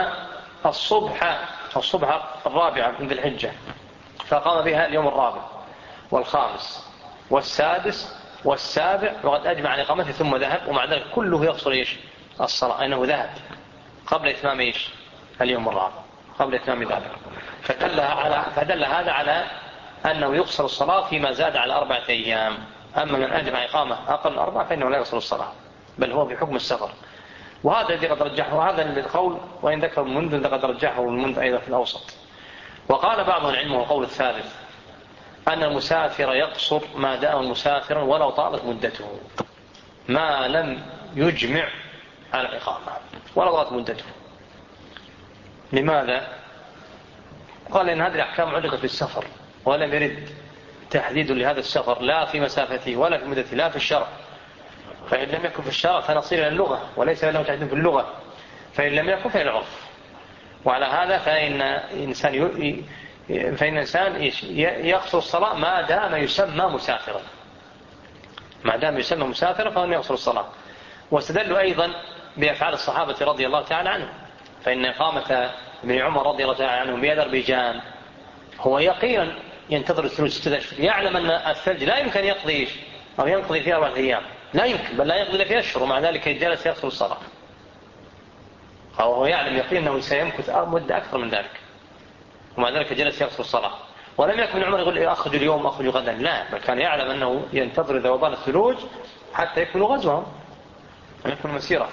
الصبح 4 من ذي الحجة، فقام بها اليوم 4 والخامس والسادس والسابع، وقد أجمع عن إقامته ثم ذهب، ومع ذلك كله يقصر إيش؟ الصلاة، أنه ذهب قبل إتمام إيش؟ اليوم 4، قبل إتمام ذلك. فدل هذا على أنه يقصر الصلاة فيما زاد على 4 أيام. أما من أجمع إقامة أقل من 4 فإنه لا يقصر الصلاة، بل هو في حكم السفر. وهذا الذي قد رجحه، وهذا القول وإن ذكر المنذر قد رجحه المنذر أيضا في الأوسط. وقال بعض العلم والقول الثالث أن المسافر يقصر ما دام مسافرا ولو طالت مدته، ما لم يجمع على الإقامة ولو طالت مدته. لماذا؟ قال إن هذه الأحكام علقت بالسفر، ولم يرد تحديد لهذا السفر لا في مسافته ولا في مدته، لا في الشرع. فإن لم يكن في الشرع فنصير إلى اللغة، وليس له تحديد في اللغة، فإن لم يكن فإلى العرف. وعلى هذا فإن إنسان يقصر الصلاة ما دام يسمى مسافرا، ما دام يسمى مسافرا فهو يقصر الصلاة. واستدلوا أيضا بأفعال الصحابة رضي الله تعالى عنهم، فإن إقامة ابن عمر رضي الله تعالى عنه بأذربيجان هو يقينا ينتظر الثلوج 6 أشهر، يعلم أن الثلج لا يمكن يقضي أو ينقضي فيها 4 أيام، لا يمكن، بل لا يقضي فيها أشهر، ومع ذلك جلس يقصر الصلاة. هو يعلم يقين أنه سيمكث مدة أكثر من ذلك، ومع ذلك جلس يقصر الصلاة. ولم يكن ابن عمر يقول أخرج اليوم أخرج غدا، لا، بل كان يعلم أنه ينتظر ذوبان الثلوج حتى يكملوا غزوهم ويكملوا مسيرة.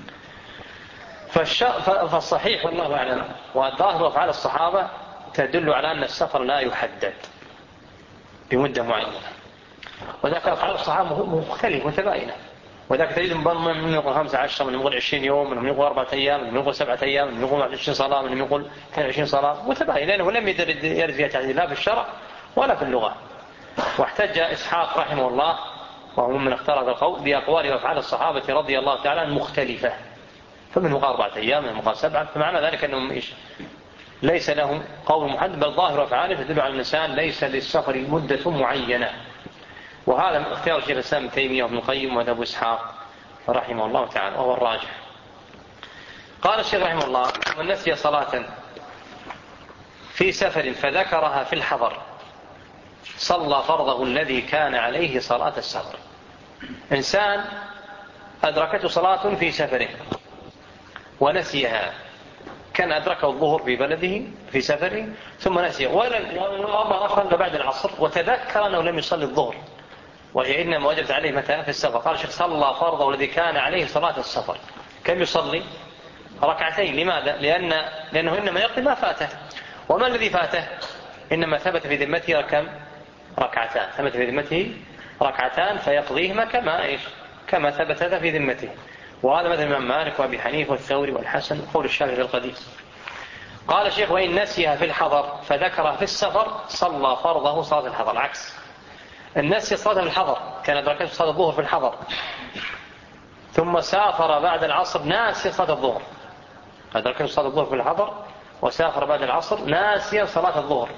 فالصحيح والله أعلم والظاهر أفعال الصحابة تدل على أن السفر لا يحدد بمدة معينة، وذاك أفعال الصحابة مختلفة متباينة، وذاك تجد من يقول 15، من يقول 20 يوم، من يقول 4 أيام، من يقول 7 أيام، من يقول 20 صلاة، من يقول 22 صلاة، متباين، لأنه لم يرد فيها تحديد لا في الشرع ولا في اللغة. واحتج إسحاق رحمه الله وهو من اختار هذا القول بأقوال وأفعال الصحابة رضي الله تعالى عنهم مختلفة، فمنه قال 4 أيام، منه قال 7، فمعنى ذلك أنهم إيش؟ ليس لهم قول محدد، بل ظاهر أفعاله تدل على الإنسان ليس للسفر مدة معينة. وهذا من اختيار شيخ الإسلام ابن تيمية وابن القيم وأبو إسحاق رحمه الله تعالى، وهو الراجح. قال الشيخ رحمه الله: من نسي صلاة في سفر فذكرها في الحضر صلى فرضه الذي كان عليه صلاة السفر. إنسان أدركته صلاة في سفره ونسيها، كان أدركه الظهر في بلده في سفره ثم نسيه، وأخذ بعد العصر وتذكر أنه لم يصلي الظهر، وهي إنما وجبت عليه متى؟ في السفر. قال الشيخ صلى فرضه الذي كان عليه صلاة السفر. كم يصلي؟ ركعتين. لماذا؟ لأنه إنما يقضي ما فاته. وما الذي فاته؟ إنما ثبت في ذمته كم؟ ركعتان. ثبت في ذمته ركعتان فيقضيهما كما ثبت هذا في ذمته. وهذا مثل الإمام مالك وأبي حنيفة والثوري والحسن وقول الشافعي في القديم. قال الشيخ وإن نسيها في الحضر فذكرها في السفر صلى فرضه صلاة الحضر. العكس، النسي صلاة الحضر، كان أدركته صلاة الظهر في الحضر ثم سافر بعد العصر ناسي صلاة الظهر، أدركته صلاة الظهر في الحضر وسافر بعد العصر ناسي صلاة الظهر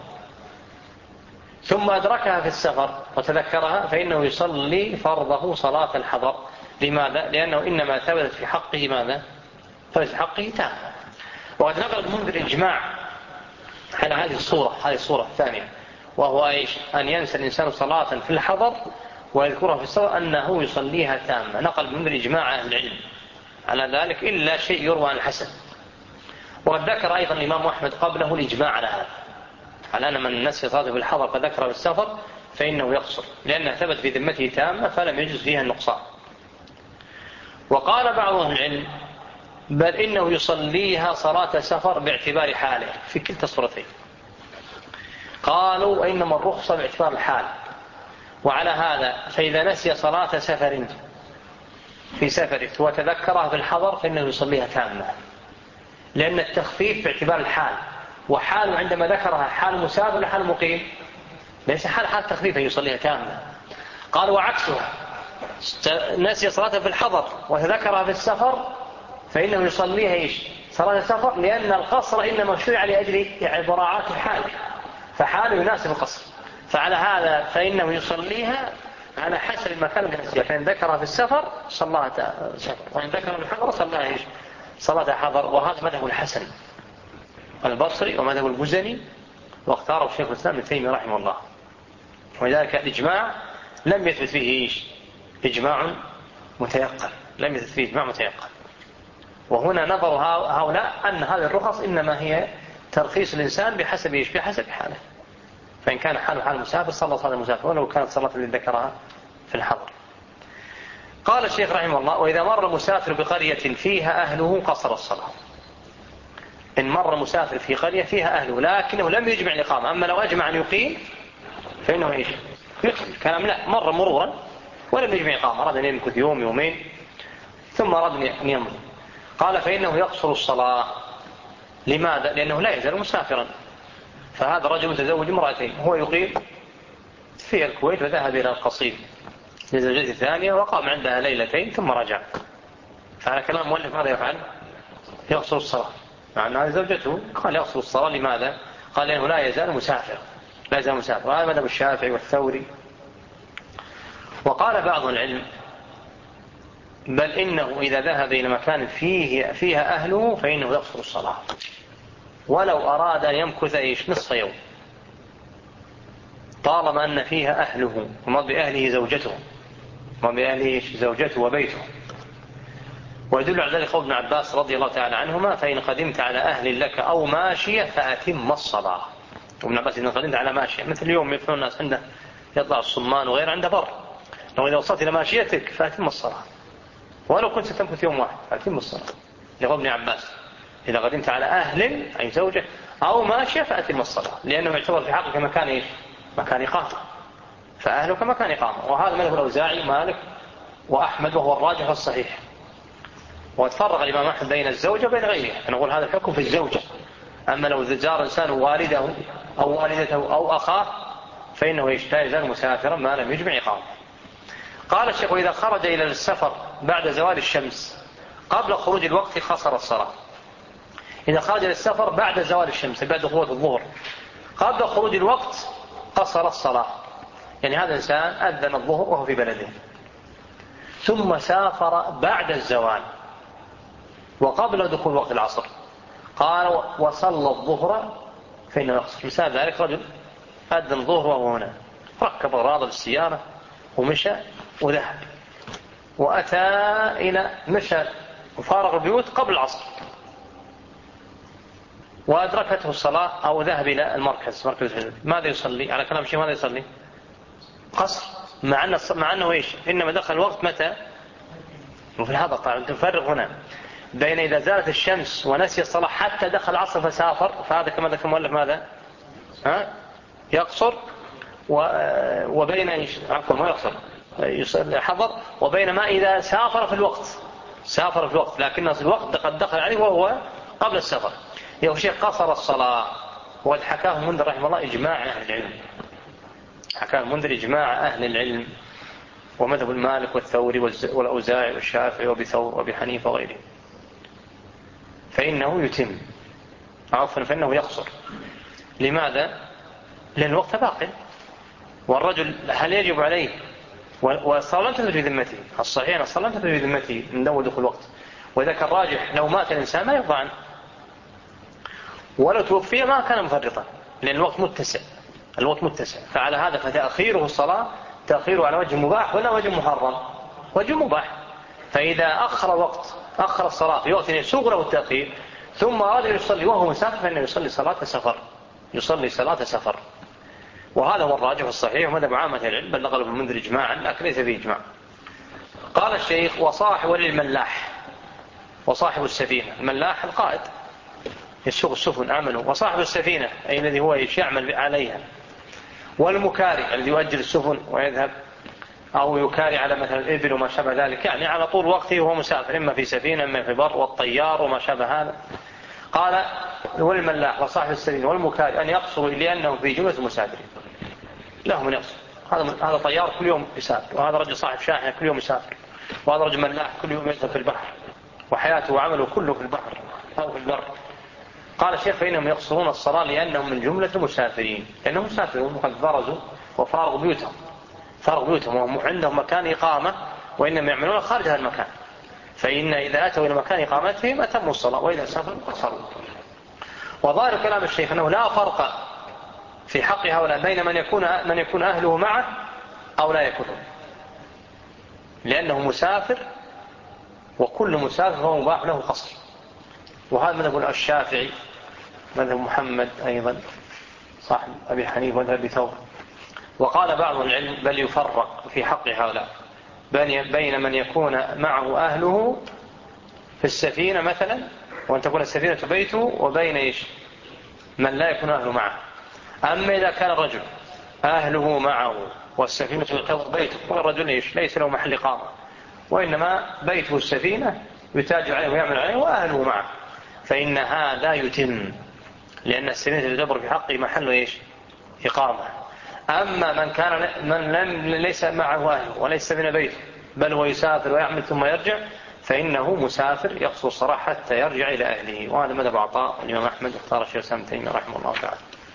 ثم أدركها في السفر وتذكرها، فإنه يصلي فرضه صلاة الحضر. لماذا؟ لأنه إنما ثبتت في حقه ماذا؟ ثبتت في حقه تام. وقد نقل المنذر إجماع على هذه الصورة الثانية، وهو أن ينسى الإنسان صلاة في الحضر ويذكرها في السفر أنه يصليها تامة. نقل المنذر إجماع أهل العلم على ذلك إلا شيء يروى عن الحسن. وقد ذكر أيضا الإمام أحمد قبله الإجماع على هذا، على أن من نسي صلاته في الحضر فذكرها في السفر فإنه يقصر، لأنها ثبت في ذمته تامة فلم يجوز فيها النقصان. وقال بعض أهل العلم بل إنه يصليها صلاة سفر باعتبار حاله في كلتا الصورتين. قالوا وإنما الرخصة باعتبار الحال. وعلى هذا فإذا نسي صلاة سفر في سفره وتذكرها في الحضر فإنه يصليها تامة، لأن التخفيف باعتبار الحال، وحال عندما ذكرها حال مسافر ولا حال مقيم؟ ليس حال تخفيف يصليها تامة. قال وعكسها، نسي صلاة في الحضر وتذكرها في السفر فإنه يصليها صلاة السفر، لأن القصر إنما شرع لأجل مراعاة الحال، فحاله يناسب القصر. فعلى هذا فإنه يصليها على حسب المكان الذي نسيها، فإن ذكرها في السفر صلاها سفر، وإن ذكرها في الحضر صلاها صلاة حضر. وهذا مذهب الحسن البصري ومذهب البزني، واختاره الشيخ الإسلام ابن تيمية رحمه الله. ولذلك الإجماع لم يثبت فيه إجماع متيقن، لم يثبت فيه إجماع متيقن. وهنا نظر هؤلاء أن هذه الرخص إنما هي ترخيص الإنسان بحسب حاله، فإن كان حاله حال مسافر صلى صلاة المسافر، ولو كانت صلاة التي ذكرها في الحضر. قال الشيخ رحمه الله وإذا مر مسافر بقرية فيها أهله قصر الصلاة. إن مر مسافر في قرية فيها أهله لكنه لم يجمع الإقامة، أما لو أجمع أن يقيم فإنه يقيم. كلام لا، مر مرورا ولم يجمع إقامة، أراد أن يمكث يوم يومين ثم أراد أن يمضي، قال فإنه يقصر الصلاة. لماذا؟ لأنه لا يزال مسافرا. فهذا رجل متزوج امرأتين، هو يقيم في الكويت وذهب إلى القصيم لزوجته الثانية وقام عندها ليلتين ثم رجع. فعلى كلام المؤلف ماذا يفعل؟ يقصر الصلاة، مع أن هذه زوجته. قال يقصر الصلاة. لماذا؟ قال لأنه لا يزال مسافر، وهذا مذهب الشافعي والثوري. وقال بعض العلم بل إنه إذا ذهب إلى مكان فيها أهله فإنه يقصر الصلاة، ولو أراد أن يمكث نصف يوم، طالما أن فيها أهله، وما بأهله زوجته وبيته. ويدل على ذلك قول ابن عباس رضي الله تعالى عنهما فإن قدمت على أهل لك أو ماشية فأتم الصلاة. وابن عباس إن قدمت على ماشية، مثل اليوم يفعل الناس عنده يطلع الصمان وغير عنده بر، لو إذا وصلت إلى ماشيتك فأتم الصلاة، ولو كنت ستمكث يوم واحد فأتم الصلاة. لقول ابن عباس إذا قدمت على أهل أي زوجة أو ماشية فأتم الصلاة، لأنه يعتبر في حقك مكان إقامة، فأهلك مكان إقامة. وهذا مذهب الأوزاعي مالك وأحمد، وهو الراجح والصحيح. وتفرق الإمام أحمد بين الزوجة وبين غيرها، نقول هذا الحكم في الزوجة. أما لو زار إنسان والده أو والدته أو أخاه فإنه لا يزال مسافرا ما لم يجمع إقامة. قال الشيخ إذا خرج إلى السفر بعد زوال الشمس قبل خروج الوقت خسر الصلاة. إذا خرج إلى السفر بعد زوال الشمس بعد دخول الظهر قبل خروج الوقت قصر الصلاة. يعني هذا إنسان أذن الظهر وهو في بلده ثم سافر بعد الزوال وقبل دخول وقت العصر، قال وصلى الظهر فإنه يقصر. مثال ذلك رجل أذن الظهر وهو هنا، ركب الراضة بالسيارة ومشى وذهب، وأتى إلى مشى وفارغ البيوت قبل العصر وأدركته الصلاة أو ذهب إلى المركز ماذا يصلي؟ على كلام شيء ماذا يصلي؟ قصر، مع أنه إيش؟ إنما دخل الوقت متى؟ وفي هذا قاعد تفرق هنا بين إذا زالت الشمس ونسي الصلاة حتى دخل العصر فسافر، فهذا كما ذكر المؤلف ماذا؟ يقصر، وبين إيش؟ عفوا ما يقصر حضر، وبينما إذا سافر في الوقت لكن الوقت قد دخل عليه وهو قبل السفر يهو شيء قصر الصلاة. وقد حكاه المنذر رحمه الله إجماع أهل العلم، حكاه المنذر إجماع أهل العلم ومذهب المالك والثوري والأوزاعي والشافعي وأبي حنيفة وغيره، فإنه يتم عفوا فإنه يقصر. لماذا؟ لأن الوقت باقي، والرجل هل يجب عليه والصلاة لم تثبت في ذمته؟ الصحيح أن الصلاة لم تثبت في ذمته من أول دخول الوقت، وإذا كان راجح لو مات الإنسان ما يقضى عنه، ولو توفي ما كان مفرطا لأن الوقت متسع. فعلى هذا فتأخيره الصلاة تأخيره على وجه مباح ولا وجه محرم؟ وجه مباح. فإذا أخر الصلاة في وقت يسوغ له التأخير ثم أراد أن يصلي وهو مسافر فإنه يصلي صلاة سفر. وهذا هو الراجح الصحيح ومذهب عامة العلم، بل نقله المنذر إجماعا لكن ليس فيه إجماع. قال الشيخ وصاحب للملاح وصاحب السفينة، الملاح القائد يسوق السفن عمله، وصاحب السفينة أي الذي هو يعمل عليها، والمكاري الذي يؤجل السفن ويذهب أو يكاري على مثلا الإبل وما شابه ذلك، يعني على طول وقته وهو مسافر إما في سفينة إما في بر، والطيار وما شابه هذا. قال والملاح وصاحب السفينة والمكاري أن يقصروا لأنه في جملة المسافرين لهم أن يقصر. هذا طيار كل يوم يسافر، وهذا رجل صاحب شاحنة كل يوم يسافر، وهذا رجل ملاح كل يوم يذهب في البحر وحياته وعمله كله في البحر أو في البر. قال الشيخ فإنهم يقصرون الصلاة لأنهم من جملة المسافرين، لأنهم مسافرون وقد برزوا وفارغوا بيوتهم وهم عندهم مكان إقامة وإنما يعملون خارج هذا المكان، فإن إذا أتوا إلى مكان إقامتهم أتموا الصلاة وإذا سافروا قصروا. وظاهر كلام الشيخ أنه لا فرق في حق هؤلاء بين من يكون أهله معه أو لا يكون، لأنه مسافر وكل مسافر هو مباح له قصر. وهذا مذهب الشافعي، مذهب محمد أيضا صاحب أبي حنيفة ومذهب أبي ثور. وقال بعض العلم بل يفرق في حق هؤلاء بين من يكون معه أهله في السفينة مثلا وأن تكون السفينة بيته، وبين إيش من لا يكون أهله معه. أما إذا كان الرجل أهله معه والسفينة تعتبر بيته، والرجل إيش ليس له محل إقامة وإنما بيته السفينة يتاج عليه ويعمل عليه وأهله معه، فإن هذا يتم، لأن السفينة تعتبر في حقه محل إيش إقامة. أما من ليس معه أهله وليس السفينة بيته بل هو يسافر ويعمل ثم يرجع، فإنه مسافر يقصر الصلاة حتى يرجع إلى أهله. وهذا مذهب عطاء الإمام أحمد اختار الشيخ الإسلام ابن تيمية رحمه الله تعالى.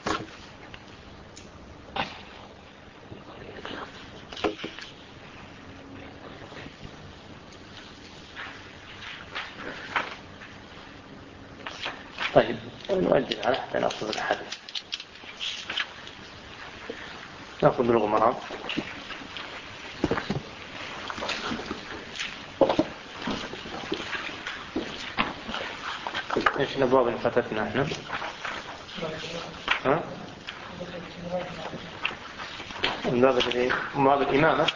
طيب نؤجل على حتى نأخذ الحديث، نأخذ بلوغ المرام. ايش الابواب اللي فاتتنا احنا؟ باب الإمامة.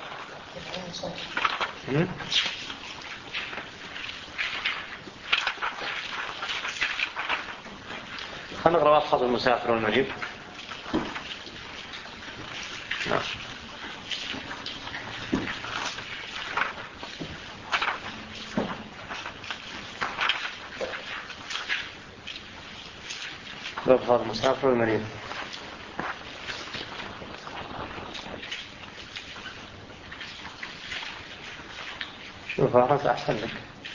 خلنا نقرأ أبحاث المسافر والمريض. نعم. أبحاث المسافر والمريض. شوف أعرف أحسن لك.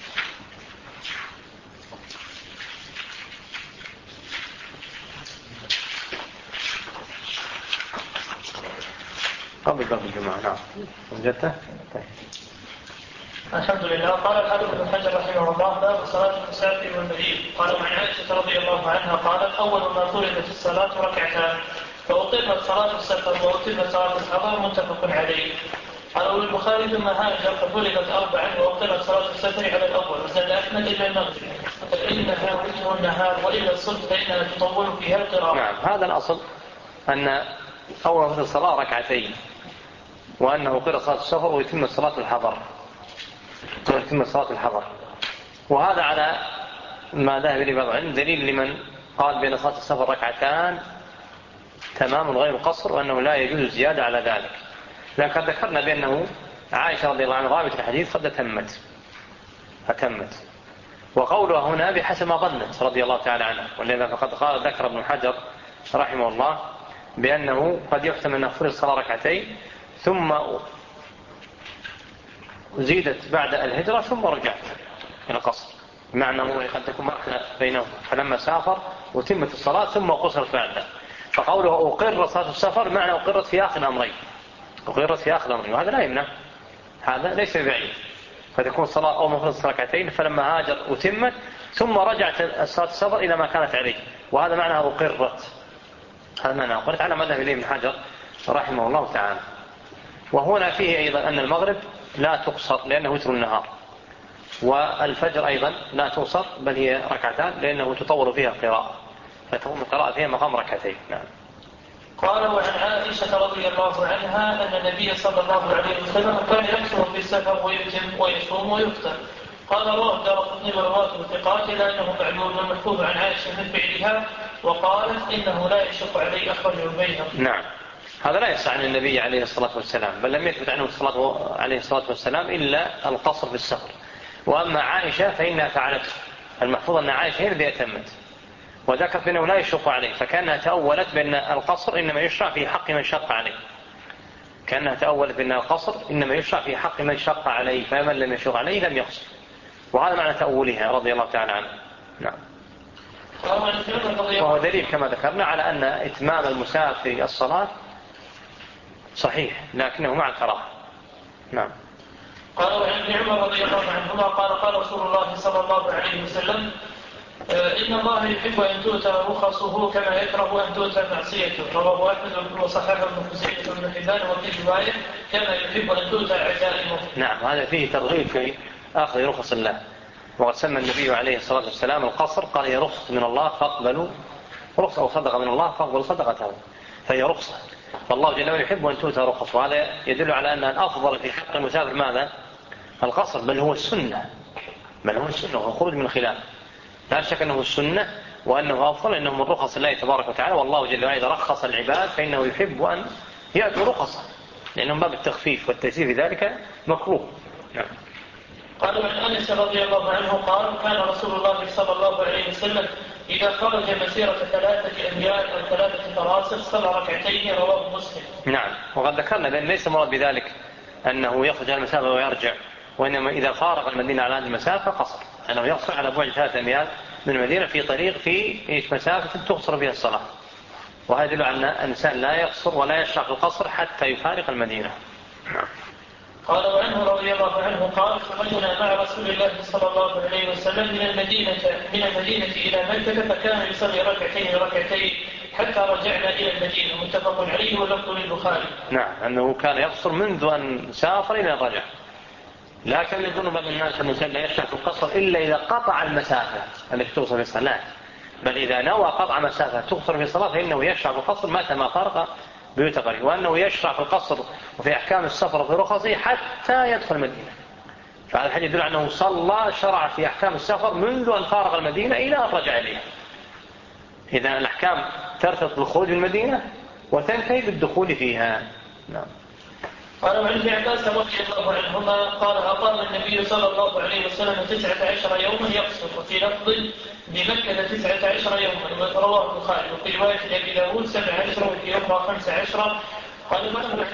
قبل باب الجمعة. نعم وجدته. طيب. الحمد لله. قال الحافظ ابن حجر رحمه الله باب صلاة المسافر والمريض. قال عن عائشة رضي الله عنها قالت أول ما فرضت الصلاة ركعتان، فأقيمت صلاة السفر وأتمت صلاة الحضر، متفق عليه. قال قال البخاري ثم هاجر ففرضت 4 وأقرت صلاة السفر على الأول وزاد أحمد إلى المغرب فإنها وجه النهار وإلى الصبح فإنها تطول فيها القراءة. نعم هذا الأصل أن أول وقت الصلاة ركعتين وأنه قرأ صلاة السفر ويتم صلاة الحضر وهذا على ما ذهب إليه بعض العلم دليل لمن قال بأن صلاة السفر ركعتان تمام غير قصر وأنه لا يجوز الزيادة على ذلك. لكن ذكرنا بأنه عائشة رضي الله عنها رابط الحديث قد أتمت وقولها هنا بحسب ما ظنت رضي الله تعالى عنها ولذا فقد قال ذكر ابن حجر رحمه الله بأنه قد يحتمل أن فرض الصلاة ركعتين ثم زيدت بعد الهجرة ثم رجعت إلى القصر معنى أنه قد تكون مأخذة بينهم فلما سافر وتمت الصلاة ثم قصرت بعدها. فقوله أقر صلاة السفر معنى أقرت في آخر الأمرين وهذا لا يمنع هذا ليس بعيد فتكون الصلاة أو مفرض ركعتين فلما هاجر وتمت ثم رجعت صلاة السفر إلى ما كانت عليه وهذا معنى أقرت هذا معنى أقرت على مذهب إليه ابن حجر رحمه الله تعالى. وهنا فيه أيضا أن المغرب لا تقصر لأنه وتر النهار والفجر أيضا لا تقصر بل هي ركعتان لأنه تطول فيها القراءة فتكون القراءة فيها مقام ركعتين. نعم. قال وعن عائشة رضي الله عنها أن النبي صلى الله عليه وسلم كان يقصر في السفر ويتم ويصوم ويفطر. قال رواه الدارقطني ورواته الثقات لأنه معلول ومحفوظ عن عائشة من فعلها وقالت إنه لا يشق عليه أخرجه البيهقي. نعم هذا لا يصح عن النبي عليه الصلاة والسلام بل لم يثبت عنه عليه الصلاة والسلام إلا القصر في السفر. وأما عائشة فإنها فعلته المحفوظ أن عائشة هي التي أتمت وذكرت بأنه لا يشق عليه فكانها تأولت بأن القصر إنما يشرع في حق من شق عليه فمن لم يشق عليه لم يقصر وهذا معنى تأولها رضي الله تعالى عنه. نعم. وهو دليل كما ذكرنا على أن إتمام المسافر الصلاة صحيح لكنه مع الكراهة. نعم. قال وعن ابن عمر رضي الله عنهما قال رسول الله صلى الله عليه وسلم إن الله يحب أن تؤتى رخصه كما يكره أن تؤتى معصيته. رواه أحمد وصححه ابن خزيمة وابن حبان وفي رواية كما يحب أن تؤتى عزائمه. نعم هذا فيه ترغيب في أخذ رخص الله وقد سمى النبي عليه الصلاة والسلام القصر قال هي رخص من الله فاقبلوا رخصة أو صدقة من الله فاقبلوا صدقته فهي رخصة فالله جل وعلا يحب أن تؤتى رخص وهذا يدل على أن الأفضل في حق المسافر ماذا؟ القصر بل هو السنة وهو خروج من الخلاف لا شك أنه السنة وأنه أفضل أنه من رخص الله تبارك وتعالى والله جل وعلا إذا رخص العباد فإنه يحب أن يأتوا رخصا لأنهم باب التخفيف والتيسير في ذلك مكروه. نعم. قال عن أنس رضي الله عنه قال كان رسول الله صلى الله عليه وسلم إذا خرج مسيرة 3 أميال أو 3 فراسخ صلى ركعتين. رواه مسلم. نعم وقد ذكرنا بأن ليس مراد بذلك أنه يخرج على المسافة ويرجع وإنما إذا فارق المدينة على هذه المسافة قصر أنه يقصر على بعد 3 أميال من المدينة في طريق في مسافة تقصر فيها الصلاة وهذا يدل على أن الإنسان لا يقصر ولا يشرع في القصر حتى يفارق المدينة. قال وعنه رضي الله عنه قال خرجنا مع رسول الله صلى الله عليه وسلم من المدينة إلى مكة فكان يصلي ركعتين حتى رجعنا إلى المدينة. متفق عليه واللفظ للبخاري. نعم أنه كان يقصر منذ أن سافر إلى الرجع لكن يظن بعض الناس أنه لا يشرع في القصر إلا إذا قطع المسافة التي توصل في الصلاة بل إذا نوى قطع مسافة تقصر في الصلاة فإنه يشرع في القصر متى ما فارق بيوت غيره وأنه يشرع في القصر وفي أحكام السفر وفي رخصه حتى يدخل المدينة. فهذا الحديث يدل أنه صلى شرع في أحكام السفر منذ أن فارق المدينة إلى أن رجع إليها. إذا الأحكام ترتبط بالخروج من المدينة وتنتهي بالدخول فيها. نعم. قال عن ابن عباس رضي الله عنهما قال أقام النبي صلى الله عليه وسلم 19 يوما يقصر وفي لفظ بمكة 19 يوما. رواه البخاري وفي رواية أبي داود 17 وفي أخرى 15. قال مسلم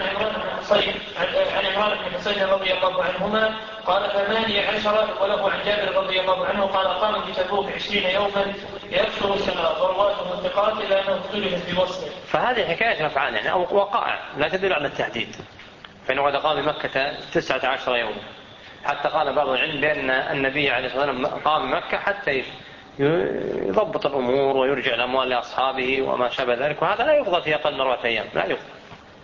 عن عمران بن حسين رضي الله عنهما قال 18 وله عن جابر رضي الله عنه قال قام بتبوك 20 يوما يقصر الصلاة ورواته الثقات إلى أنه اختلف في وصفه. فهذه حكاية أفعال يعني أو وقائع لا تدل على التحديد فإنه قد قام بمكة 19 يوما حتى قال بعض العلم بأن النبي عليه الصلاة والسلام قام بمكة حتى يضبط الأمور ويرجع الأموال لأصحابه وما شابه ذلك وهذا لا يفضل في أقل من 4 أيام لا يفضل.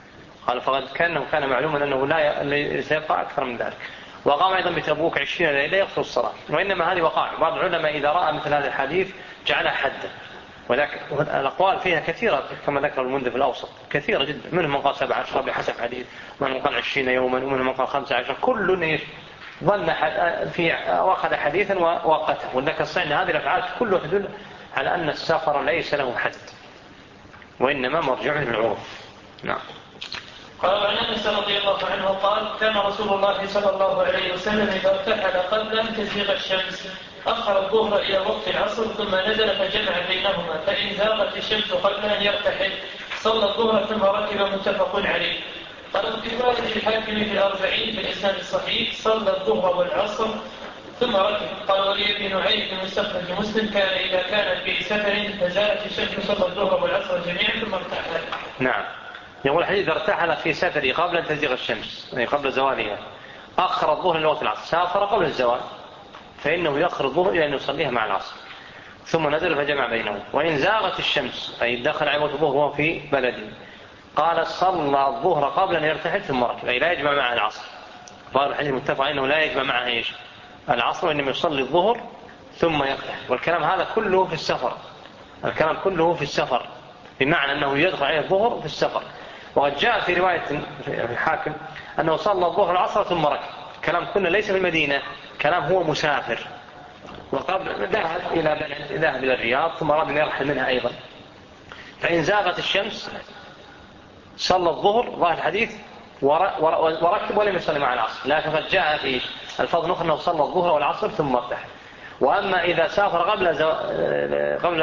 قال فقد كان معلوما أنه لا سيبقى أكثر من ذلك. وقام أيضا بتبوك 20 ليلة يقصر الصلاة. وإنما هذه وقائع، بعض العلماء إذا رأى مثل هذا الحديث جعلها حدا، وذاك الأقوال فيها كثيرة كما ذكر المنذر في الأوسط، كثيرة جدا، منهم من قال 17 بحسب حديث، ومنهم من قال 20 يوما، ومنهم من قال 15، كل ظن واخذ حديثا ووقته. وذاك الصحيح هذه الأفعال كلها تدل على أن السفر ليس له حد، وإنما مرجعه للعرف. نعم. قال عن أنس رضي الله عنه قال كان رسول الله صلى الله عليه وسلم إذا ارتحل قبل أن تزيغ الشمس أخر الظهر إلى وقت العصر ثم نزل فجمع بينهما، فإن زاغت الشمس قبل أن يرتحل صلى الظهر ثم ركب، متفق عليه. قال في رواية الحاكم في 40 في الإسناد الصحيح صلى الظهر والعصر ثم ركب. قال ولي بن نعيم في مستخرج مسلم كان إذا كان في سفر فزالت الشمس صلى الظهر والعصر جميعا ثم ارتحل. نعم. يقول الحديث ارتحل في سفره قبل أن تزيغ الشمس، يعني قبل زوالها، أخر الظهر إلى وقت العصر، سافر قبل الزوال فإنه يأخر الظهر إلى أن يصليها مع العصر، ثم نزل فجمع بينهم. وإن زاغت الشمس أي دخل على وقت الظهر وهو في بلده، قال صلى الظهر قبل أن يرتحل ثم ركب، أي لا يجمع معها العصر. ظاهر الحديث متفق أنه لا يجمع معها إيش؟ العصر، وإنما يصلي الظهر ثم يرتحل. والكلام هذا كله في السفر، الكلام كله في السفر، بمعنى أنه يدخل عليه الظهر في السفر. وقد جاء في رواية في الحاكم أنه صلى الظهر العصر ثم ركب. كلام كنا ليس في المدينة، كلام هو مسافر، وقبل ذهب إلى بلد، ذهب إلى الرياض ثم أراد أن يرحل منها أيضا. فإن زاغت الشمس صلى الظهر ظاهر الحديث وركب ولم يصلي مع العصر، لكن قد جاء في الفضل الأخرى أنه صلى الظهر والعصر ثم ارتحل. وأما إذا سافر قبل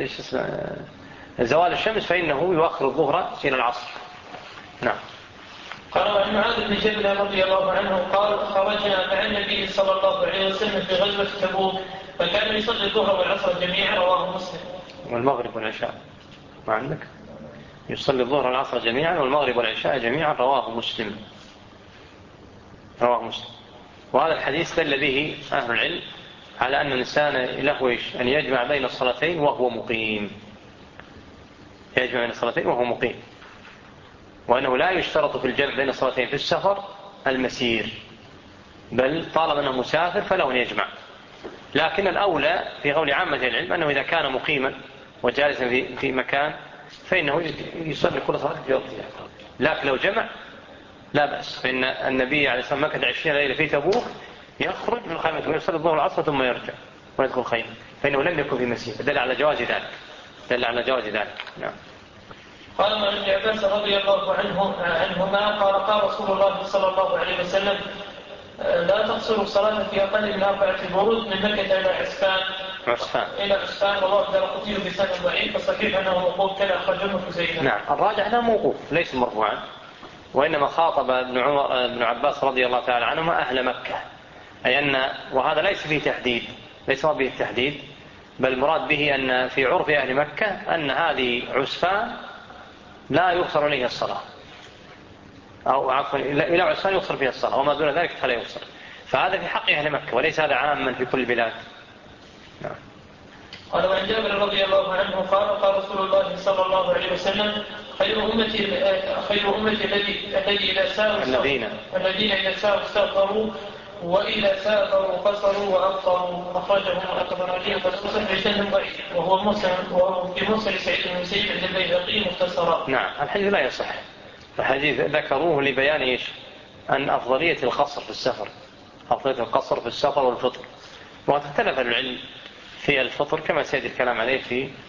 زوال الشمس فإنه يؤخر الظهر إلى العصر. نعم. قال عن معاذ بن جبل رضي الله عنه قال خرجنا مع النبي صلى الله عليه وسلم في غزوة تبوك فكان يصلي الظهر والعصر جميعا، رواه مسلم. والمغرب والعشاء ما عندك؟ يصلي الظهر والعصر جميعا والمغرب والعشاء جميعا، رواه مسلم. رواه مسلم. وهذا الحديث دل به أهل العلم على أن الإنسان له أن يجمع بين الصلاتين وهو مقيم، يجمع بين الصلاتين وهو مقيم، وأنه لا يشترط في الجمع بين الصلاتين في السفر المسير، بل طالما أنه مسافر فله أن يجمع. لكن الأولى في قول عامة العلم أنه إذا كان مقيما وجالسا في مكان فإنه يصلي كل صلاة في وقتها. لكن لو جمع لا بأس، فإن النبي عليه الصلاة والسلام مكث 20 ليلة في تبوك يخرج من خيمته ويصلي الظهر والعصر ثم يرجع ويدخل خيمه، فإنه لم يكن في مسير، دل على جواز ذلك، دل على جواز ذلك. نعم. قال عن ابن عباس رضي الله عنهما قال قال رسول الله صلى الله عليه وسلم لا تقصروا الصلاة في أقل من 4 برود من مكة إلى عسفان، والله الدارقطني بسند ضعيف، فصحيح أنه موقوف كما أخرجه ابن خزيمة. نعم. الراجح أنه موقوف ليس مرفوعا، وإنما خاطب ابن عباس رضي الله تعالى عنهما أهل مكة، أي أن وهذا ليس فيه تحديد، ليس به التحديد، بل المراد به أن في عرف أهل مكة أن هذه عسفان لا يقصر عليها الصلاة، أو عفوا إلى عسفان يقصر فيها الصلاة، وما دون ذلك فلا يقصر. فهذا في حق أهل مكة وليس هذا عاما في كل البلاد. نعم. قال وعن جابر رضي الله عنه قال قال رسول الله صلى الله عليه وسلم خير أمتي الذي إذا ساروا الذين إذا ساروا استغفروا وإذا سافروا قصروا وأفطروا، أخرجه الطبراني خصوصا بسند ضعيف، وهو في مرسل سعيد بن المسيب عند البيهقي مختصرا. نعم. الحديث لا يصح، الحديث ذكروه لبيان إيش؟ أن أفضلية القصر في السفر، أفضلية القصر في السفر والفطر، وتختلف العلم في الفطر كما سيأتي الكلام عليه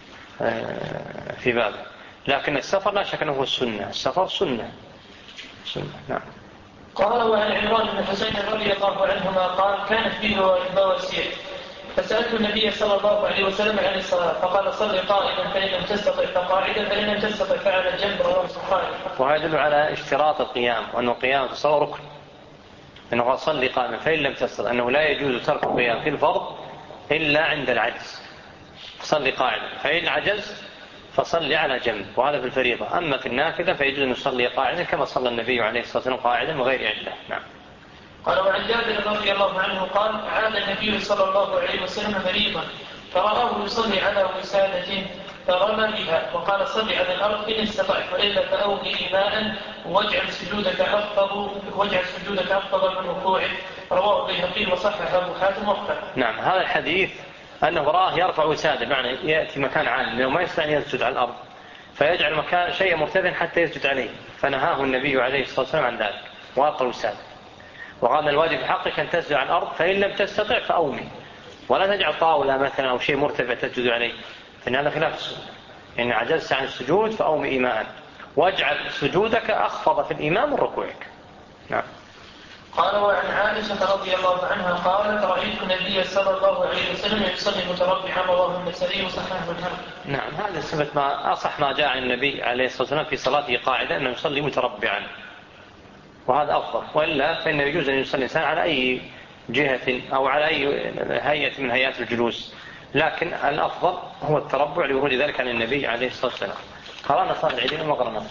في بابه، لكن السفر لا شك أنه هو السنة، السفر سنة. نعم. قال وعن عمران بن حسين رضي الله عنهما قال كانت فيه بواسير فسألت النبي صلى الله عليه وسلم عن الصلاة فقال صل قائما فإن لم تستطع فقاعدا فإن لم تستطع فعلى الجنب، رواه البخاري. وهذا يدل على اشتراط القيام، وأنه قيام في الصلاة ركن، أنه صل قائما فإن لم تستطع، أنه لا يجوز ترك القيام في الفرض إلا عند العجز، صل قاعدا، فإن عجز فصل على جنب، وهذا في الفريضة. أما في النافلة فيجوز أن يصلي قاعدا كما صلى النبي عليه الصلاة والسلام قاعدا وغير علة. نعم. قال وعن جابر رضي الله عنه قال عاد النبي صلى الله عليه وسلم مريضا فرآه يصلي على وسادة فرمى بها وقال صل على الأرض إن استطعت وإلا فأوغي ماء واجعل سجودك أفضل من ركوعك. رواه البيهقي وصححه أبو حاتم وقفه. نعم، هذا الحديث أنه راه يرفع وسادة، بمعنى يأتي مكان عالي لأنه ما يستطيع أن يسجد على الأرض فيجعل مكان شيء مرتفع حتى يسجد عليه، فنهاه النبي عليه الصلاة والسلام عن ذلك وألقى وسادة، وقال الواجب في حقك أن تسجد على الأرض، فإن لم تستطع فأومي، ولا تجعل طاولة مثلا أو شيء مرتفع تسجد عليه، فإن هذا خلاف السنة. إن عجزت عن السجود فأومي إيماء، واجعل سجودك أخفض في الإيمان من ركوعك. نعم. قال وعن عائشة رضي الله عنها قالت رأيت النبي صلى الله عليه وسلم يصلي متربعا، رواه النسائي وصححه الحاكم. نعم، هذا سبب ما أصح ما جاء عن النبي عليه الصلاة والسلام في صلاته قاعدة أنه يصلي متربعا، وهذا أفضل، وإلا فإنه يجوز أن يصلي الإنسان على أي جهة أو على أي هيئة من هيئات الجلوس، لكن الأفضل هو التربع لورود ذلك عن النبي عليه الصلاة والسلام. قرأنا صلاة العيدين وما قرأنا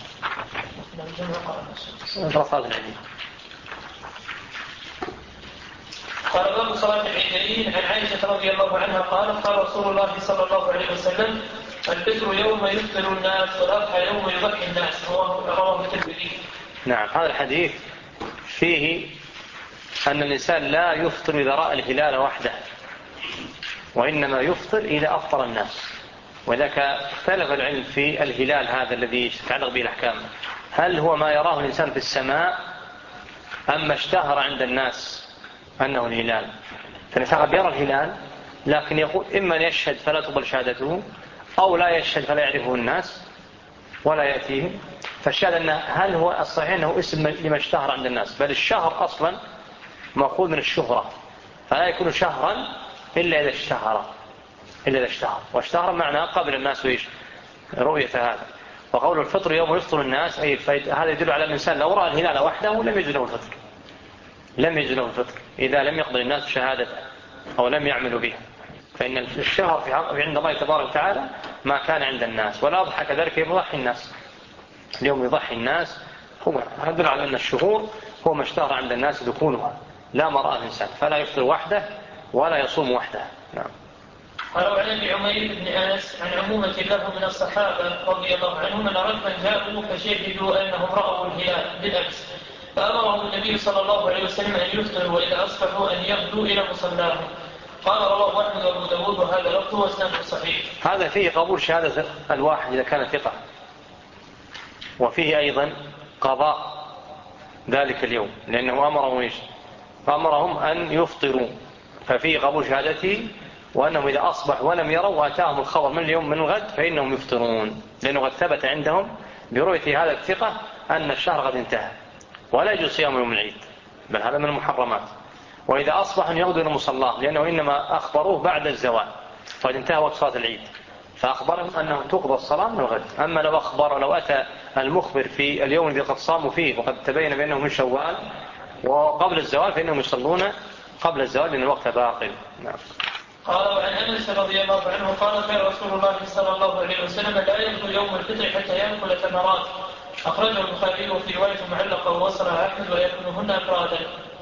صلاة العيدين. قال باب صلاة العيدين. عن عائشة رضي الله عنها قالت قال رسول الله صلى الله عليه وسلم الفطر يوم يفطر الناس والأضحى يوم يضحي الناس، رواه الترمذي. نعم، هذا الحديث فيه أن الإنسان لا يفطر إذا رأى الهلال وحده، وإنما يفطر إذا أفطر الناس. وذلك اختلف العلم في الهلال هذا الذي تتعلق به الأحكام، هل هو ما يراه الإنسان في السماء أم ما اشتهر عند الناس أنه الهلال؟ فالإنسان قد يرى الهلال لكن يقول إما أن يشهد فلا تقبل شهادته، أو لا يشهد فلا يعرفه الناس ولا يأتيه. فالشاهد أنه هل هو الصحيح أنه اسم لما اشتهر عند الناس، بل الشهر أصلا مأخوذ من الشهرة، فلا يكون شهرا إلا إذا اشتهر، واشتهر معناه قبل الناس ويش رؤية هذا. وقول الفطر يوم يفطر الناس أي هذا يدل على الإنسان لو رأى الهلال وحده لم يجد له الفطر إذا لم يقبل الناس شهادته أو لم يعملوا بها، فإن الشهر في عند الله تبارك وتعالى ما كان عند الناس. ولا أضحى كذلك يضحي الناس، اليوم يضحي الناس هو يدل على أن الشهور هو ما اشتهر عند الناس دخولها لا مرأة الإنسان، فلا يفطر وحده ولا يصوم وحده. نعم. قالوا عن ابي عمير بن انس عن عمومه له من الصحابه رضي الله عنهم ان رجلا جاءوا فشهدوا انهم راوا الهلال بالامس، فامرهم النبي صلى الله عليه وسلم ان يفطروا واذا اصبحوا ان يغدوا الى مصلاهم. قال رواه احمد وابو داود وهذا لفظه واسناده صحيح. هذا فيه قبول شهاده الواحد اذا كان ثقه، وفيه ايضا قضاء ذلك اليوم لانه امرهم ان يفطروا، ففيه قبول شهادته، وأنهم إذا أصبح ولم يروا وأتاهم الخبر من اليوم من الغد فإنهم يفطرون، لأنه قد ثبت عندهم برؤية هذا الثقة أن الشهر قد انتهى ولا يجوز صيام يوم العيد، بل هذا من المحرمات. وإذا أصبح أن يغدوا إلى مصلاه، لأنه إنما أخبروه بعد الزوال فقد انتهى وقت صلاة العيد، فأخبرهم أنه تقضى الصلاة من الغد. أما لو أتى المخبر في اليوم الذي قد صاموا فيه وقد تبين بأنه من شوال وقبل الزوال فإنهم يصلون قبل الزوال لأن الوقت باقي. نعم. قال وعن انس رضي الله عنه قال كان رسول الله صلى الله عليه وسلم لا يأكل يوم الفطر حتى يأكل ثمرات، أخرجه البخاري وفي رواية معلقة ووصلها أحمد ويأكلهن أفرادا.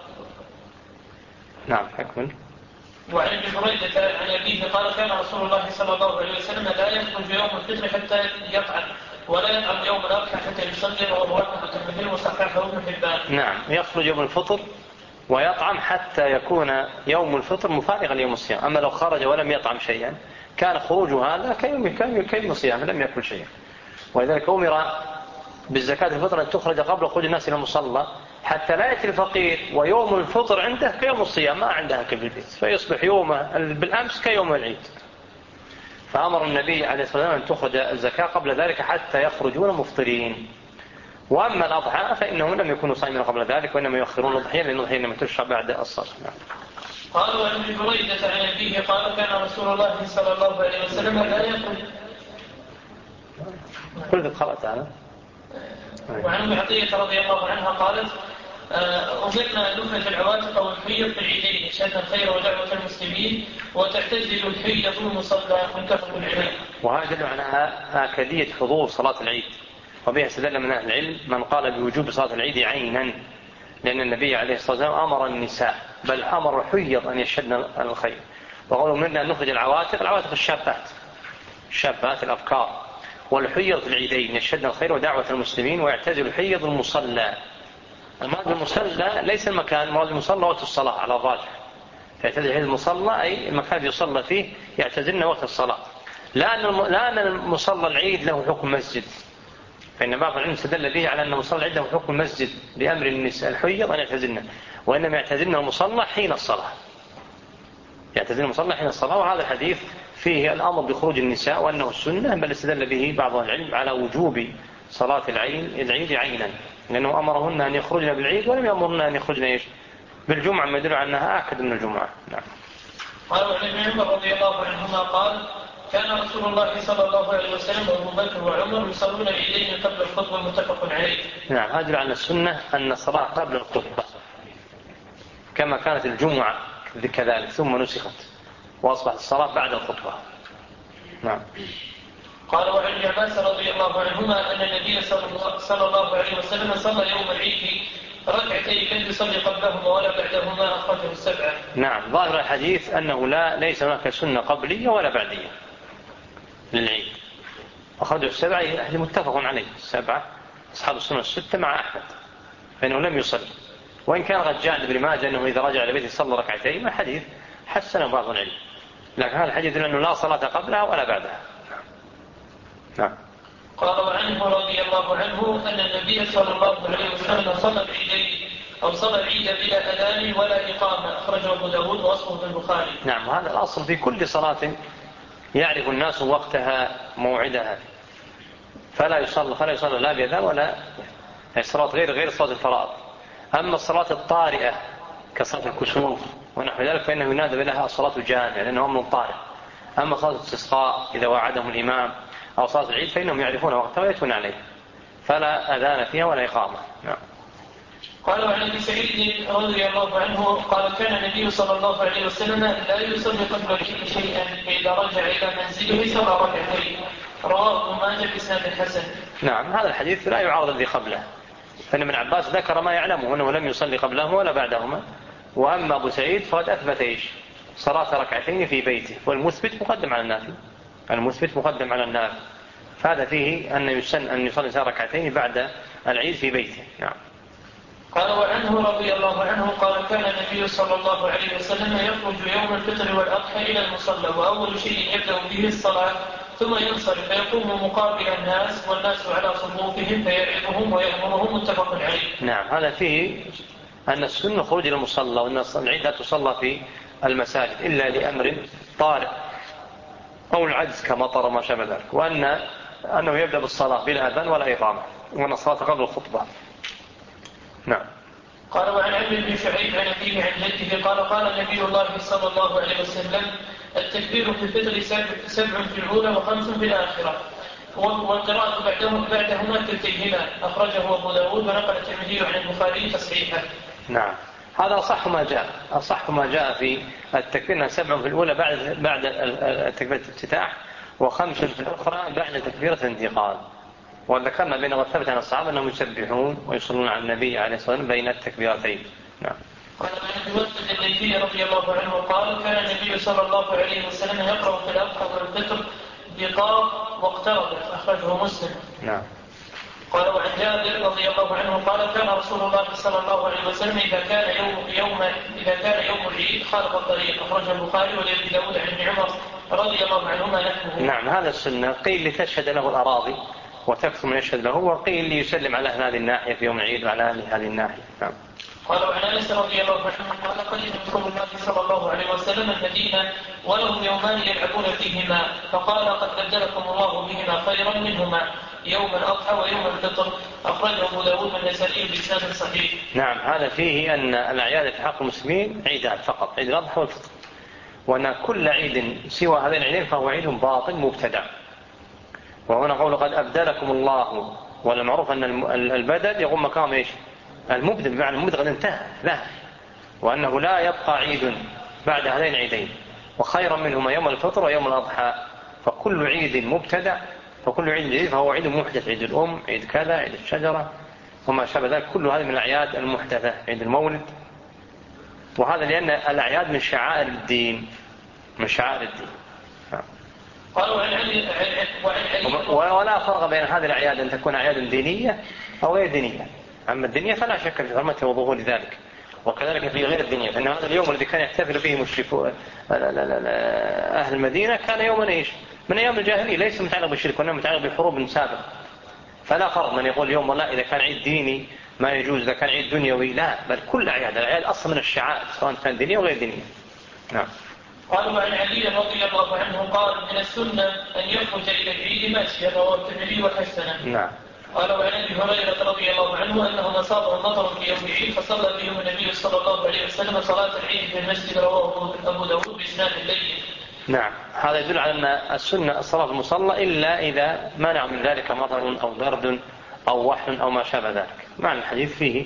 نعم. أكمل. وعن ابن بريدة عن أبيه قال كان رسول الله صلى الله عليه وسلم لا يخرج يوم الفطر حتى يطعم ولا يطعم يوم الأضحى حتى يصلي، ورواه الترمذي وصححه ابن حبان. نعم، يخرج يوم الفطر ويطعم حتى يكون يوم الفطر مفارقا ليوم الصيام. أما لو خرج ولم يطعم شيئا كان خروجه هذا كيوم الصيام لم يأكل شيئا. ولذلك أمر بالزكاة الفطر أن تخرج قبل خروج الناس إلى المصلى حتى لا يأتي الفقير ويوم الفطر عنده كيوم الصيام ما عنده أكل بالبيت، فيصبح يومه بالأمس كيوم العيد. فأمر النبي عليه الصلاة والسلام أن تخرج الزكاة قبل ذلك حتى يخرجون مفطرين. وأما الأضحى فإنهم لم يكونوا صائمين قبل ذلك وإنما يؤخرون الضحية لأن الضحية لم تشرع بعد الصلاة. قالوا عن ابن بريدة عن أبيه قال كان رسول الله صلى الله عليه وسلم لا يأكل. كل قرأت عنه. وعن ابن عطية رضي الله عنها قالت أمرنا أن نخرج العواتق والحيض في العيدين شهادة الخير ودعوة المسلمين وتعتزل الحيض المصلى متفق عليه. وهذا يدل على آكدية حضور صلاة العيد، وبها استدل من أهل العلم من قال بوجوب صلاة العيد عينا، لأن النبي عليه الصلاة والسلام أمر النساء بل أمر الحيض أن يشهدن الخير. وقالوا أمرنا أن نخرج العواتق الشابات شابات الأبكار، والحيض العيدين يشهدن الخير ودعوة المسلمين، ويعتزل حيض المصلى. المراد بالمصلى ليس المكان، المراد بالمصلى وقت الصلاة على الراجح. يعتزل حيض المصلى أي المكان يصلى فيه، يعتزلن وقت الصلاة. لا أن المصلى العيد له حكم مسجد، فإن بعض العلم استدل به على أن مصلى العيد له حكم مسجد بأمر النساء الحيض أن يعتزلن، وإنما يعتزلن المصلى حين الصلاة، يعتزلن المصلى حين الصلاة. وهذا الحديث فيه الأمر بخروج النساء وأنه السنة، بل استدل به بعض العلم على وجوب صلاة العيد عينا، لأنه أمرهن أن يخرجن بالعيد ولم يأمرن أن يخرجن بالجمعة، ما يدل على أنها آكد من الجمعة. نعم. قال عن ابن عمر رضي الله عنهما قال كان رسول الله صلى الله عليه وسلم وابو بكر وعمر يصلون العيدين قبل الخطبة، متفق عليه. نعم. هذا على السنة أن الصلاة قبل الخطبة كما كانت الجمعة كذلك، ثم نسخت وأصبحت الصلاة بعد الخطبة. نعم. قال وعن ابن عباس رضي الله عنهما أن النبي صلى الله عليه وسلم صلى يوم العيد ركعتين لم يصلي قبلهما ولا بعدهما، أخرجه السبعة. نعم. ظاهر الحديث أنه ليس هناك سنة قبلية ولا بعدية للعيد، أخرجه السبعة، أهل متفق عليه السبعة أصحاب السنة الستة مع أحمد، فإنه لم يصلي. وإن كان قد جاء ابن ماجه أنه إذا رجع إلى بيته صلى ركعتين، ما حديث حسنه بعض العلم، لكن هذا الحديث لأنه لا صلاة قبلها ولا بعدها. نعم. قال وعنه رضي الله عنه أن النبي صلى الله عليه وسلم صلى العيدين أو صلى العيد بلا أذان ولا إقامة، أخرجه أبو داود وأصله في البخاري. نعم. هذا الأصل في كل صلاة يعرف الناس وقتها موعدها، فلا يصلى لا بأذان ولا صلاة غير صلاة الفرائض. أما الصلاة الطارئة كصلاة الكسوف ونحو ذلك فإنه ينادى لها الصلاة جامعة لأنه أمر طارئ. أما صلاة الاستسقاء إذا وعدهم الإمام أو صلاة العيد فإنهم يعرفون وقتها ويأتون عليه، فلا أذان فيها ولا إقامة. نعم. قال وعن ابي سعيد رضي الله عنه قال كان النبي صلى الله عليه وسلم لا يصلي قبل العيد شيئا، فإذا رجع إلى منزله صلى ركعتين، رواه ابن ماجه بإسناد حسن. نعم. هذا الحديث لا يعارض الذي قبله، فإن ابن عباس ذكر ما يعلمه أنه لم يصلي قبلهما ولا بعدهما، وأما أبو سعيد فقد أثبت صلاة ركعتين في بيته، والمثبت مقدم على النافي، المثبت مقدم على النافي، فهذا فيه أن يسن أن يصلي ركعتين بعد العيد في بيته. نعم. قال وعنه رضي الله عنه قال كان النبي صلى الله عليه وسلم يخرج يوم الفطر والأضحى إلى المصلى، وأول شيء يبدأ به الصلاة، ثم ينصرف فيقوم مقابل الناس والناس على صفوفهم فيعظهم ويأمرهم، متفق عليه. نعم. هذا فيه أن السنة خروج إلى المصلى، وأن العيد لا تصلى في المساجد إلا لأمر طارئ أو العجز كمطر وما شابه ذلك، وأنه يبدأ بالصلاة بلا أذان ولا إقامة، وأن الصلاة قبل الخطبة. نعم. قال وعن عمرو بن شعيب عن أبيه عن جده قال نبي الله صلى الله عليه وسلم التكبير في الفطر 7 في الأولى و5 في الآخرة، والقراءة بعدهما كلتيهما، أخرجه أبو داود ونقل الترمذي عن البخاري تصحيحا. نعم. هذا أصح ما جاء في التكبير، أنها 7 في الأولى بعد تكبيرة الافتتاح، و5 في الأخرى بعد تكبيرة الانتقال. وذكرنا بين وثبت عن الصحابة أنهم يسبحون ويصلون على النبي عليه الصلاة والسلام بين التكبيرتين. نعم. قال عن مسعود الليثي رضي الله عنه قال كان النبي صلى الله عليه وسلم يقرأ في الأضحى والفطر بقاف واقتربت، أخرجه مسلم. نعم. قال وعن جابر رضي الله عنه قال كان رسول الله صلى الله عليه وسلم إذا كان يوم العيد خالف الطريق، أخرجه البخاري ولأبي داود عن ابن عمر رضي الله عنهما نحوه. نعم. هذا السنة قيل لتشهد له الأراضي وتكثر من يشهد له، وقيل ليسلم على أهل هذه الناحية في يوم العيد وعلى أهل هذه الناحية. نعم. قال وعن أنس رضي الله عنه قال قدم رسول الله صلى الله عليه وسلم المدينة ولهم يومان يلعبون فيهما، فقال قد بدلكم الله بهما خيرا منهما، يوم الأضحى ويوم الفطر، أخرجه أبو داود والنسائي بإسناد صحيح. نعم. هذا فيه أن الأعياد في حق المسلمين عيدان فقط، عيد الأضحى والفطر، وأن كل عيد سوى هذين العيدين فهو عيد باطل مبتدع. وهنا قول قد أبدلكم الله، والمعروف أن البدل يقوم مقام المبدل، بمعنى المبدل قد انتهى لا، وأنه لا يبقى عيد بعد هذين العيدين، وخيرا منهما يوم الفطر ويوم الأضحى. فكل عيد مبتدع، فكل عيد جديد فهو عيد محدث، عيد الأم، عيد كذا، عيد الشجرة وما شابه ذلك، كل هذه من الأعياد المحدثة، عيد المولد. وهذا لأن الأعياد من شعائر الدين، من شعائر الدين. قالوا وعن علي ولا فرق بين هذه الأعياد أن تكون أعياد دينية أو غير دينية. أما الدينية فلا شك في حرمته وظهور ذلك، وكذلك في غير الدنيا، فإن هذا اليوم الذي كان يحتفل به مشركو أهل المدينة كان يوما إيش من أيام الجاهلية، ليس متعلق بالشرك وإنما متعلق بحروب سابقة. فلا فرق من يقول اليوم والله إذا كان عيد ديني ما يجوز، إذا كان عيد دنيوي لا، بل كل الأعياد أصلا من الشعائر سواء كان دينية أو غير دينية. نعم. قالوا عن علي رضي الله عنه قال من السنة أن يخرج إلى العيد ماشيا، رواه الترمذي وحسنه. نعم. قال وعن ابي هريره رضي الله عنه انه اصابه مطر في يوم العيد فصلى فيهم النبي صلى الله عليه وسلم صلاه العيد في المسجد، رواه ابو داود باسناد لين. نعم. هذا يدل على أن السنة الصلاة في المصلى إلا إذا منع من ذلك مطر أو برد أو وحل أو ما شابه ذلك. معنى الحديث فيه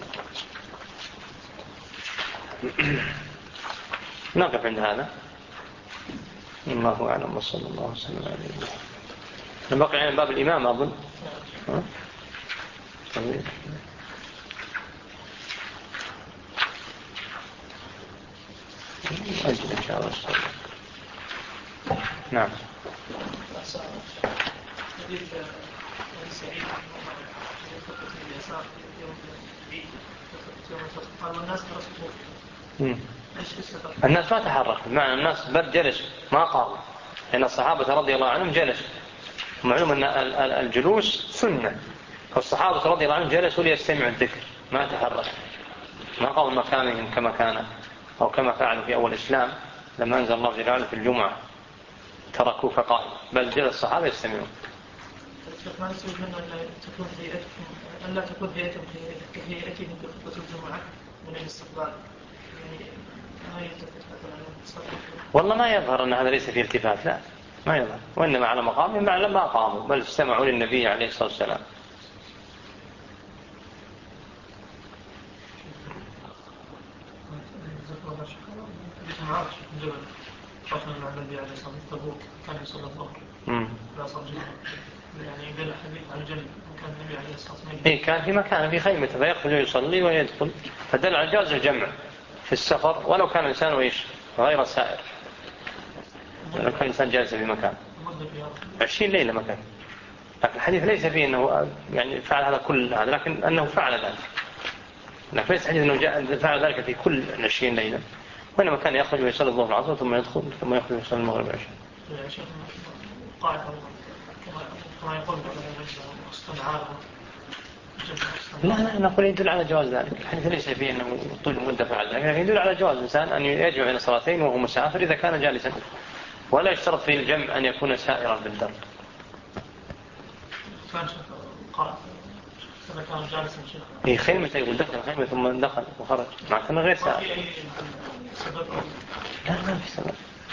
نقف عند هذا. الله أعلم وصلى الله وسلم على نبينا محمد. بقي عن باب الإمام أظن. أجل إن شاء الله. نعم. الناس ما تحرك، بمعنى الناس بل جلس ما قاموا، لأن الصحابة رضي الله عنهم جلسوا. معلوم أن الجلوس سنة، فالصحابة رضي الله عنهم جلسوا ليستمعوا الذكر ما تحرك، ما قاموا مكانهم كما كان أو كما فعلوا في أول الإسلام لما أنزل الله جل وعلا في الجمعة تركوا فقائم، بل جلس الصحابة يستمعون. ما نسوي منه أن لا تكون هيئتهم كهيئتهم في خطبة الجمعة من الاستقبال، يعني ما يلتفت مثلا. والله ما يظهر أن هذا ليس فيه التفات، لا ما يظهر، وإنما على مقامهم ما قاموا بل استمعوا للنبي عليه الصلاة والسلام. قاتلنا النبي عليه الصلاة والسلام تبوك كان يصلي الظهر لا صلى يعني قال الحديث عن الجنة كان النبي عليه الصلاة والسلام إيه كان في مكان في خيمته فيخرج يصلي ويدخل، فدل على جواز الجمع في السفر ولو كان الإنسان وإيش غير سائر، لو كان الإنسان جالس في مكان 20 ليلة مكان. لكن الحديث ليس فيه أنه يعني فعل هذا كل هذا، لكن أنه فعل ذلك، لكن ليس حديث أنه فعل ذلك في كل 20 ليلة، وإنما كان يخرج ويصلي الظهر والعصر ثم يدخل ثم يخرج ويصلي المغرب والعشاء. كما يقول لا نقول يدل على جواز ذلك. الحديث ليس فيه أنه طول المدة فعل ذلك، لكن يدل على جواز الإنسان أن يجمع بين صلاتين وهو مسافر إذا كان جالسا، ولا يشترط في الجمع أن يكون سائرا بالدرب. كان جالسا هي خيمة يقول دخل خيمة ثم دخل وخرج مع كان غير سائر. لا ما في سبب.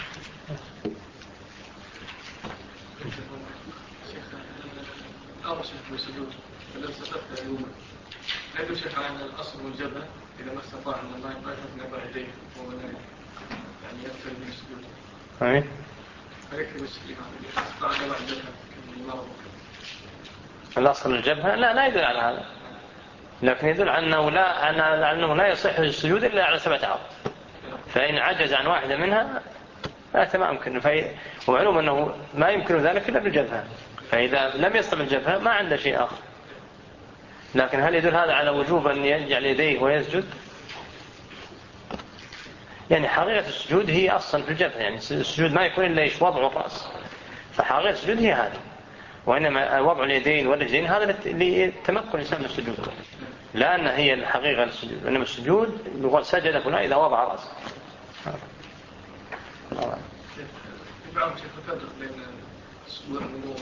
أرشف بالسجود فلو استطعت يوما لا يشرح عن الأصل والجبهة إذا ما استطاع أن الله يفتح نبع يديه يعني يكثر من السجود. أي. فيكثر السجود استطاع نبع الجبهة كالمرض. الأصل الجبهة لا يدل على هذا، لكن يدل أنه لا يصح السجود إلا على 7 أعضاء، فإن عجز عن واحدة منها ما يمكن. ومعلوم أنه ما يمكن ذلك إلا بالجبهة، فإذا لم يصل الجبهة ما عنده شيء آخر. لكن هل يدل هذا على وجوب أن يجعل يديه ويسجد؟ يعني حقيقة السجود هي أصلا في الجبهة، يعني السجود ما يكون إلا وضع الرأس، فحقيقة السجود هي هذا، وإنما وضع اليدين والرجلين هذا لتمكن الإنسان من السجود، لا أن هي الحقيقة للسجود، وإنما السجود يقول سجد فلان إذا وضع رأسه. بعض شيء تفرق بين أسبوع المرور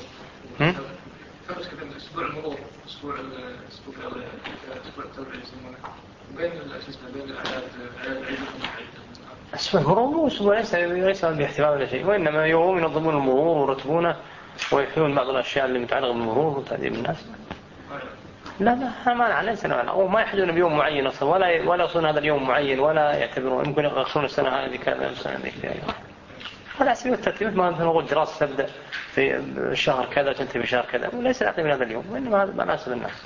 أسبوع المرور أسبوع التوعية يسمونه بين بين الأعياد العيد أسبوع المرور أسبوع ليس باحتمال ولا شيء، وإنما يوم ينظمون المرور ورتبونه ويحيون بعض الأشياء اللي متعلقة بالمرور وتأديب الناس. لا ما مانع ليس مانع، وما يحدون بيوم معين أصلا ولا يصون هذا اليوم معين ولا يعتبرون يمكن يقصون السنة هذه كذا السنة ذيك كذا. هذا سبيل الترتيب، ما مثلا نقول دراسة تبدأ في الشهر كذا تنتهي بشهر كذا، وليس العقل من هذا اليوم، وإنما هذا مناسب الناس.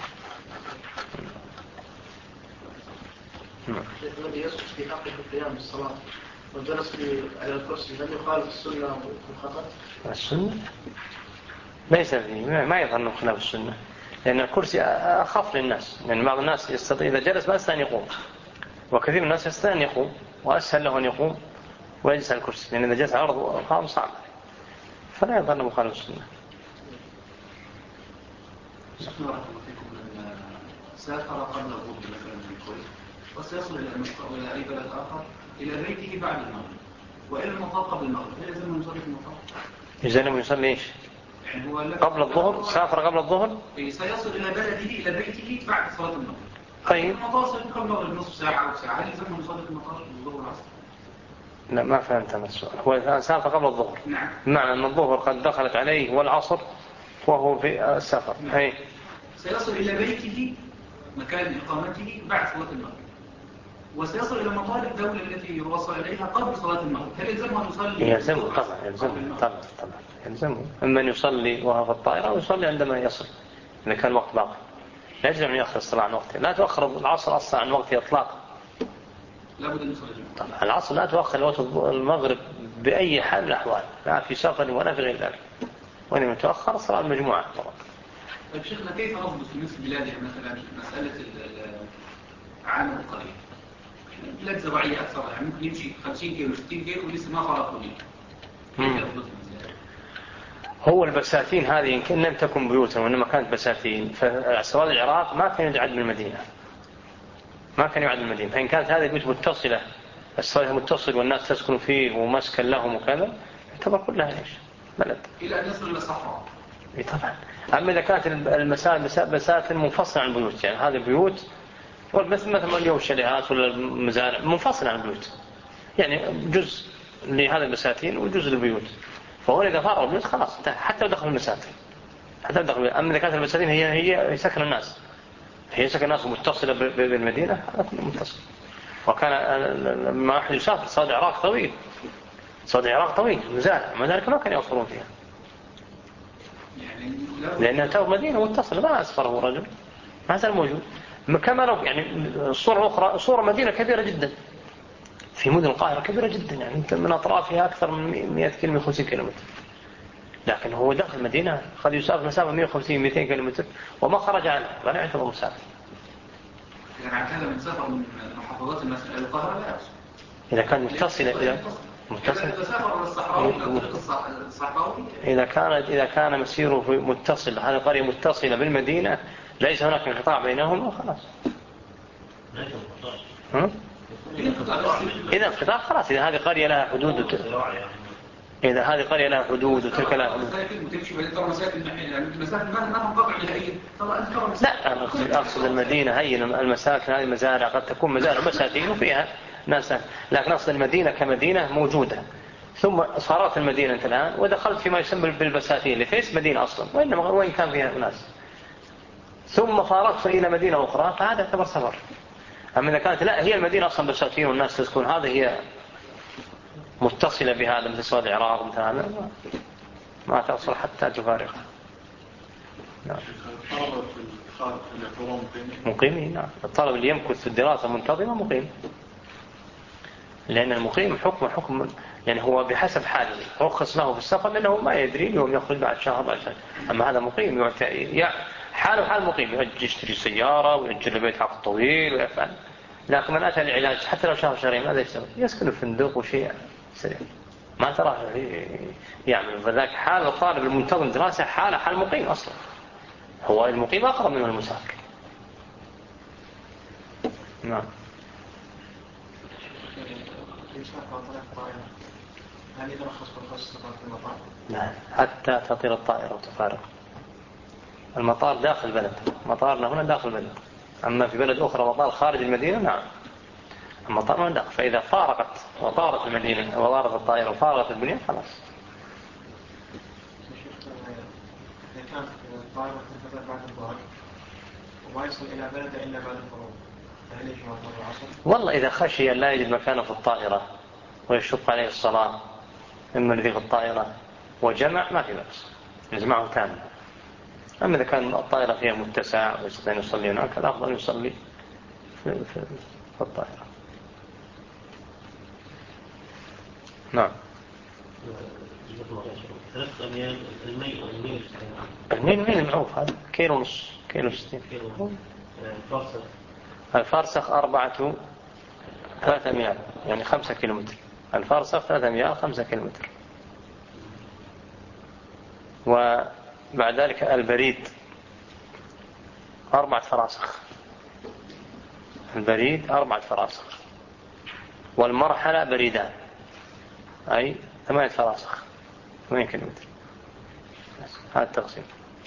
الذي يسقط في حقه قيام الصلاة وجلس على الكرسي هل يخالف السنة والخطأ؟ السنة ليس فيه، ما يظن خلاف السنة، لأن الكرسي أخف للناس، لأن بعض الناس يستطيع إذا جلس ما يستطيع أن يقوم، وكثير من الناس يستطيع أن يقوم، وأسهل له أن يقوم ويجلس على الكرسي، لأن إذا جلس على الأرض وقام صعب، فلا يظن مخالف السنة. سافر قبل الظهر مثلا من الكويت وسيصل إلى أي بلد آخر إلى بيته بعد المغرب وإلى المطار قبل المغرب، هل يلزم يصلي في المطار؟ يلزم يصلي إيش؟ يعني هو قبل الظهر، سافر قبل الظهر؟ سيصل إلى بلده إلى بيته بعد صلاة المغرب. طيب المطار سيكون قبل المغرب نصف ساعة أو ساعة، هل يلزم يصلي في المطار الظهر والعصر؟ لا ما فهمت أنا السؤال. هو سافر قبل الظهر. نعم. بمعنى أن الظهر قد دخلت عليه والعصر وهو في السفر. نعم. أي. سيصل إلى بيته مكان إقامته بعد صلاة المغرب، وسيصل إلى مطار الدولة التي وصل إليها قبل صلاة المغرب، هل يلزمه أن يصلي؟ يلزمه طبعا، يلزمه طبعا يلزمه، إما أن يصلي وهو في الطائرة أو يصلي عندما يصل إذا كان الوقت باقي. لا يلزم أن يأخر الصلاة عن وقته، لا تؤخر العصر أصلا عن وقته إطلاقا. لابد أن يصلي طبعا العصر لا تؤخر وقت المغرب بأي حال من الأحوال، لا في سفر ولا في غير ذلك، وإنما تؤخر الصلاة المجموعة طبعا. طيب شيخنا كيف نضبط في مثل بلادنا مثلا مسألة عامل القرية؟ بلاد زراعية أكثر، يعني ممكن يمشي 50 كيلو 60 كيلو ولسه ما فرق طويل. كيف نضبط المسألة؟ هو البساتين هذه إن لم تكن بيوتا وإنما كانت بساتين، فسواد العراق ما كان يعد من المدينة، ما كان يعد من المدينة، فإن كانت هذه البيوت متصلة، السواد متصل والناس تسكن فيه ومسكن لهم وكذا، تعتبر كلها إيش؟ بلد. إلى أن يصل إلى الصحراء. طبعا. أما إذا كانت بساتين منفصلة عن البيوت، يعني هذه البيوت مثل اليوم الشاليهات ولا المزارع منفصلة عن البيوت، يعني جزء لهذا البساتين وجزء للبيوت، فهو إذا فارغ البيوت خلاص حتى لو دخل المساتين، حتى لو دخل. أما إذا كانت البساتين هي سكن الناس، هي سكن الناس متصلة بالمدينة، هذا كله متصل. وكان ما أحد يسافر صاد العراق طويل، صاد العراق طويل مزارع، مع ذلك ما كان يوصلون فيها لأنها تو مدينة متصلة، ما أسفره رجل، ما زال موجود. كما لو يعني صورة أخرى، صورة مدينة كبيرة جدا في مدن القاهرة كبيرة جدا، يعني أنت من أطرافها أكثر من 100 كيلو 150 كيلومتر، لكن هو داخل المدينة قد يسافر مسافة 150 200 كيلومتر وما خرج عنها، ولا يعتبر مسافر. يعني هذا من سفر من محافظات القاهرة لا يحصل. إذا كان متصل إذا كان مسيره متصل، هذه قرية متصلة بالمدينة ليس هناك انقطاع بينهم وخلاص. إذا انقطاع خلاص، إذا هذه قرية لها حدود إذا هذه قرية لها حدود وتلك لها حدود. لا أنا أقصد المدينة، هي المساكن هذه مزارع، قد تكون مزارع مساكين وفيها ناس، لكن أقصد المدينة كمدينة موجودة، ثم صارت المدينة أنت الآن ودخلت فيما يسمى بالبساتين اللي فيش مدينة أصلا، وإنما وين كان فيها ناس، ثم فارقت إلى مدينة أخرى، فهذا يعتبر سفر. أما إذا كانت لا هي المدينة أصلا بساتين والناس تسكن، هذه هي متصلة بهذا مثل سواد العراق مثل هذا، ما تصل حتى تفارقها. نعم. مقيمين. نعم. الطالب اللي يمكث في الدراسة منتظمة مقيم، لأن المقيم حكم يعني هو بحسب حاله، رخص له في السفر لأنه ما يدري يوم يخرج بعد شهر بعد شهر. أما هذا مقيم حاله حال مقيم، يشتري سيارة ويأجر البيت عقد طويل ويفعل. لكن من أتى العلاج حتى لو شهر شهرين ماذا يسوي؟ يسكن في فندق وشيء سريع، ما تراه يعمل. فذاك حال الطالب المنتظم دراسة حال مقيم أصلا، هو المقيم أقرب من المسافر. نعم. هل يترخص بالخاص في المطار؟ لا، حتى تطير الطائرة وتفارق. المطار داخل البلد، مطارنا هنا داخل البلد، أما في بلد أخرى مطار خارج المدينة نعم، المطار ما داخل. فإذا فارقت وطارت المدينة وطارت الطائرة وفارقت البنيان خلاص. إذا كانت الطائرة تنتظر بعد الظهر وما يصل إلى بلد إلا بعد الغروب، فهل يجمع الظهر والعصر؟ والله إذا خشي أن لا يجد مكانه في الطائرة ويشق عليه الصلاة إما الذي في الطائرة وجمع ما في بأس، يجمعه كامل. أما إذا كان الطائرة فيها متسع ويستطيع أن يصلي هناك، الأفضل يصلي في الطائرة. نعم. 3 أميال الميل معروف، هذا كيلو ونص، كيلو 60. الفرسخ 3 أميال يعني 5 كيلومتر. الفرسخ 3 أميال 5 كيلومتر. وبعد ذلك البريد 4 فراسخ. البريد 4 فراسخ. والمرحلة بريدان أي 8 فراسخ 8 كيلومتر. هذا التقسيم.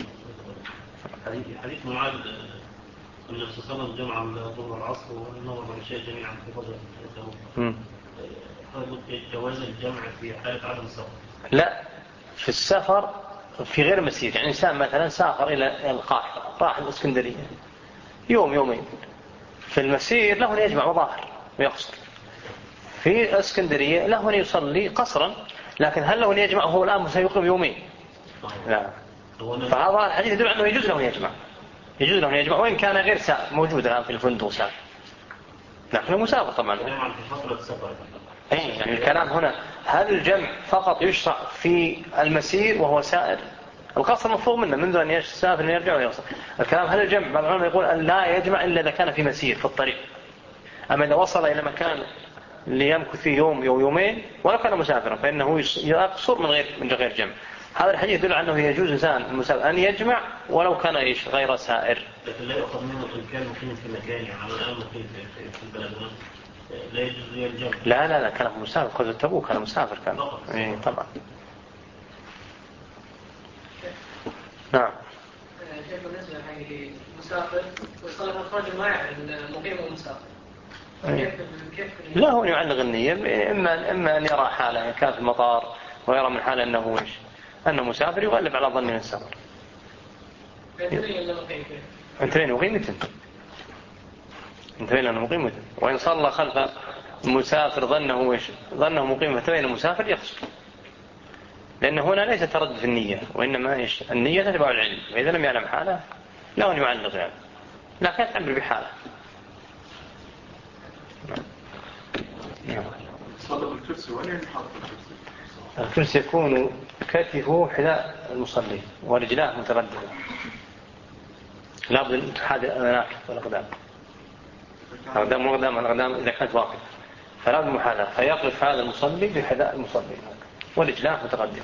حديث معاذ النبي صلى الله عليه وسلم جمع الظهر والعصر والنظر والعشاء جميعا في فضل جواز الجمع في حالة عدم السفر؟ لا، في السفر في غير مسير. يعني إنسان مثلا سافر إلى القاهرة راح الإسكندرية يومين، في المسير له أن يجمع مظاهر ويقصر. في اسكندرية له أن يصلي قصرا، لكن هل له أن يجمع هو الآن سيقيم يومين؟ لا. فهذا الحديث يدل أنه يجوز له أن يجمع، يجوز له أن يجمع وإن كان غير سائر موجود الآن في الفندق سائر، لكنه مسافر طبعا. يعني الكلام هنا هل الجمع فقط يشرع في المسير وهو سائر؟ القصر مفروغ منه منذ أن يسافر أن يرجع ويوصل. الكلام هل الجمع، بعض العلماء يقول أن لا يجمع إلا إذا كان في مسير في الطريق. أما إذا وصل إلى مكان ليمكث فيه يوم أو يومين ولو كان مسافرا فإنه يقصر من غير جمع. هذا الحديث يدل على أنه يجوز إنسان المسافر أن يجمع ولو كان غير سائر. لكن لا يؤخذ منه إن كان مقيم في مكان، يعني الآن مقيم في البلد لا يجوز الجمع. لا كان مسافر، قد تبوك كان مسافر كان. إيه طبعا. نعم. كيف بالنسبة للمسافر وصلت الرجل ما يعرف المقيم والمسافر؟ لا، هو يعلق النية. إما أن يرى حاله كان في المطار ويرى من حاله أنه مسافر يغلب على ظن السفر. انتين مقيم مثل انتين لأنه مقيم مثل. وإن صلى خلف المسافر ظنه مقيم فتبين المسافر يقصر، لأن هنا ليس تردد في النية وإنما النية تتبع العلم. وإذا لم يعلم حاله لا أن يعلق يعني، لكن يتعبر بحاله. الكرسي يكون كتفه حذاء المصلي ورجلاه مترددة، لا بد أن تحاذي المناكب والأقدام. الأقدام إذا كانت واقفة فلا بد محاذاة، فيقف هذا المصلي بحذاء المصلي ورجلاه متقدمة.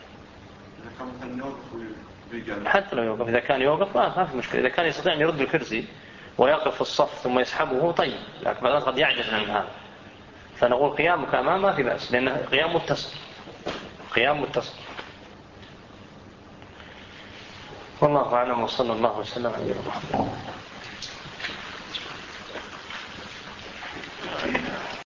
حتى لو يوقف، إذا كان يوقف ما في مشكلة. إذا كان يستطيع أن يرد الكرسي ويقف في الصف ثم يسحبه طيب، لكن بعضهم قد يعجز عن هذا، فنقول قيامك أمام ما في بأس، لأنه قيام متصل. والله أعلم، وصلى الله وسلم على نبينا محمد.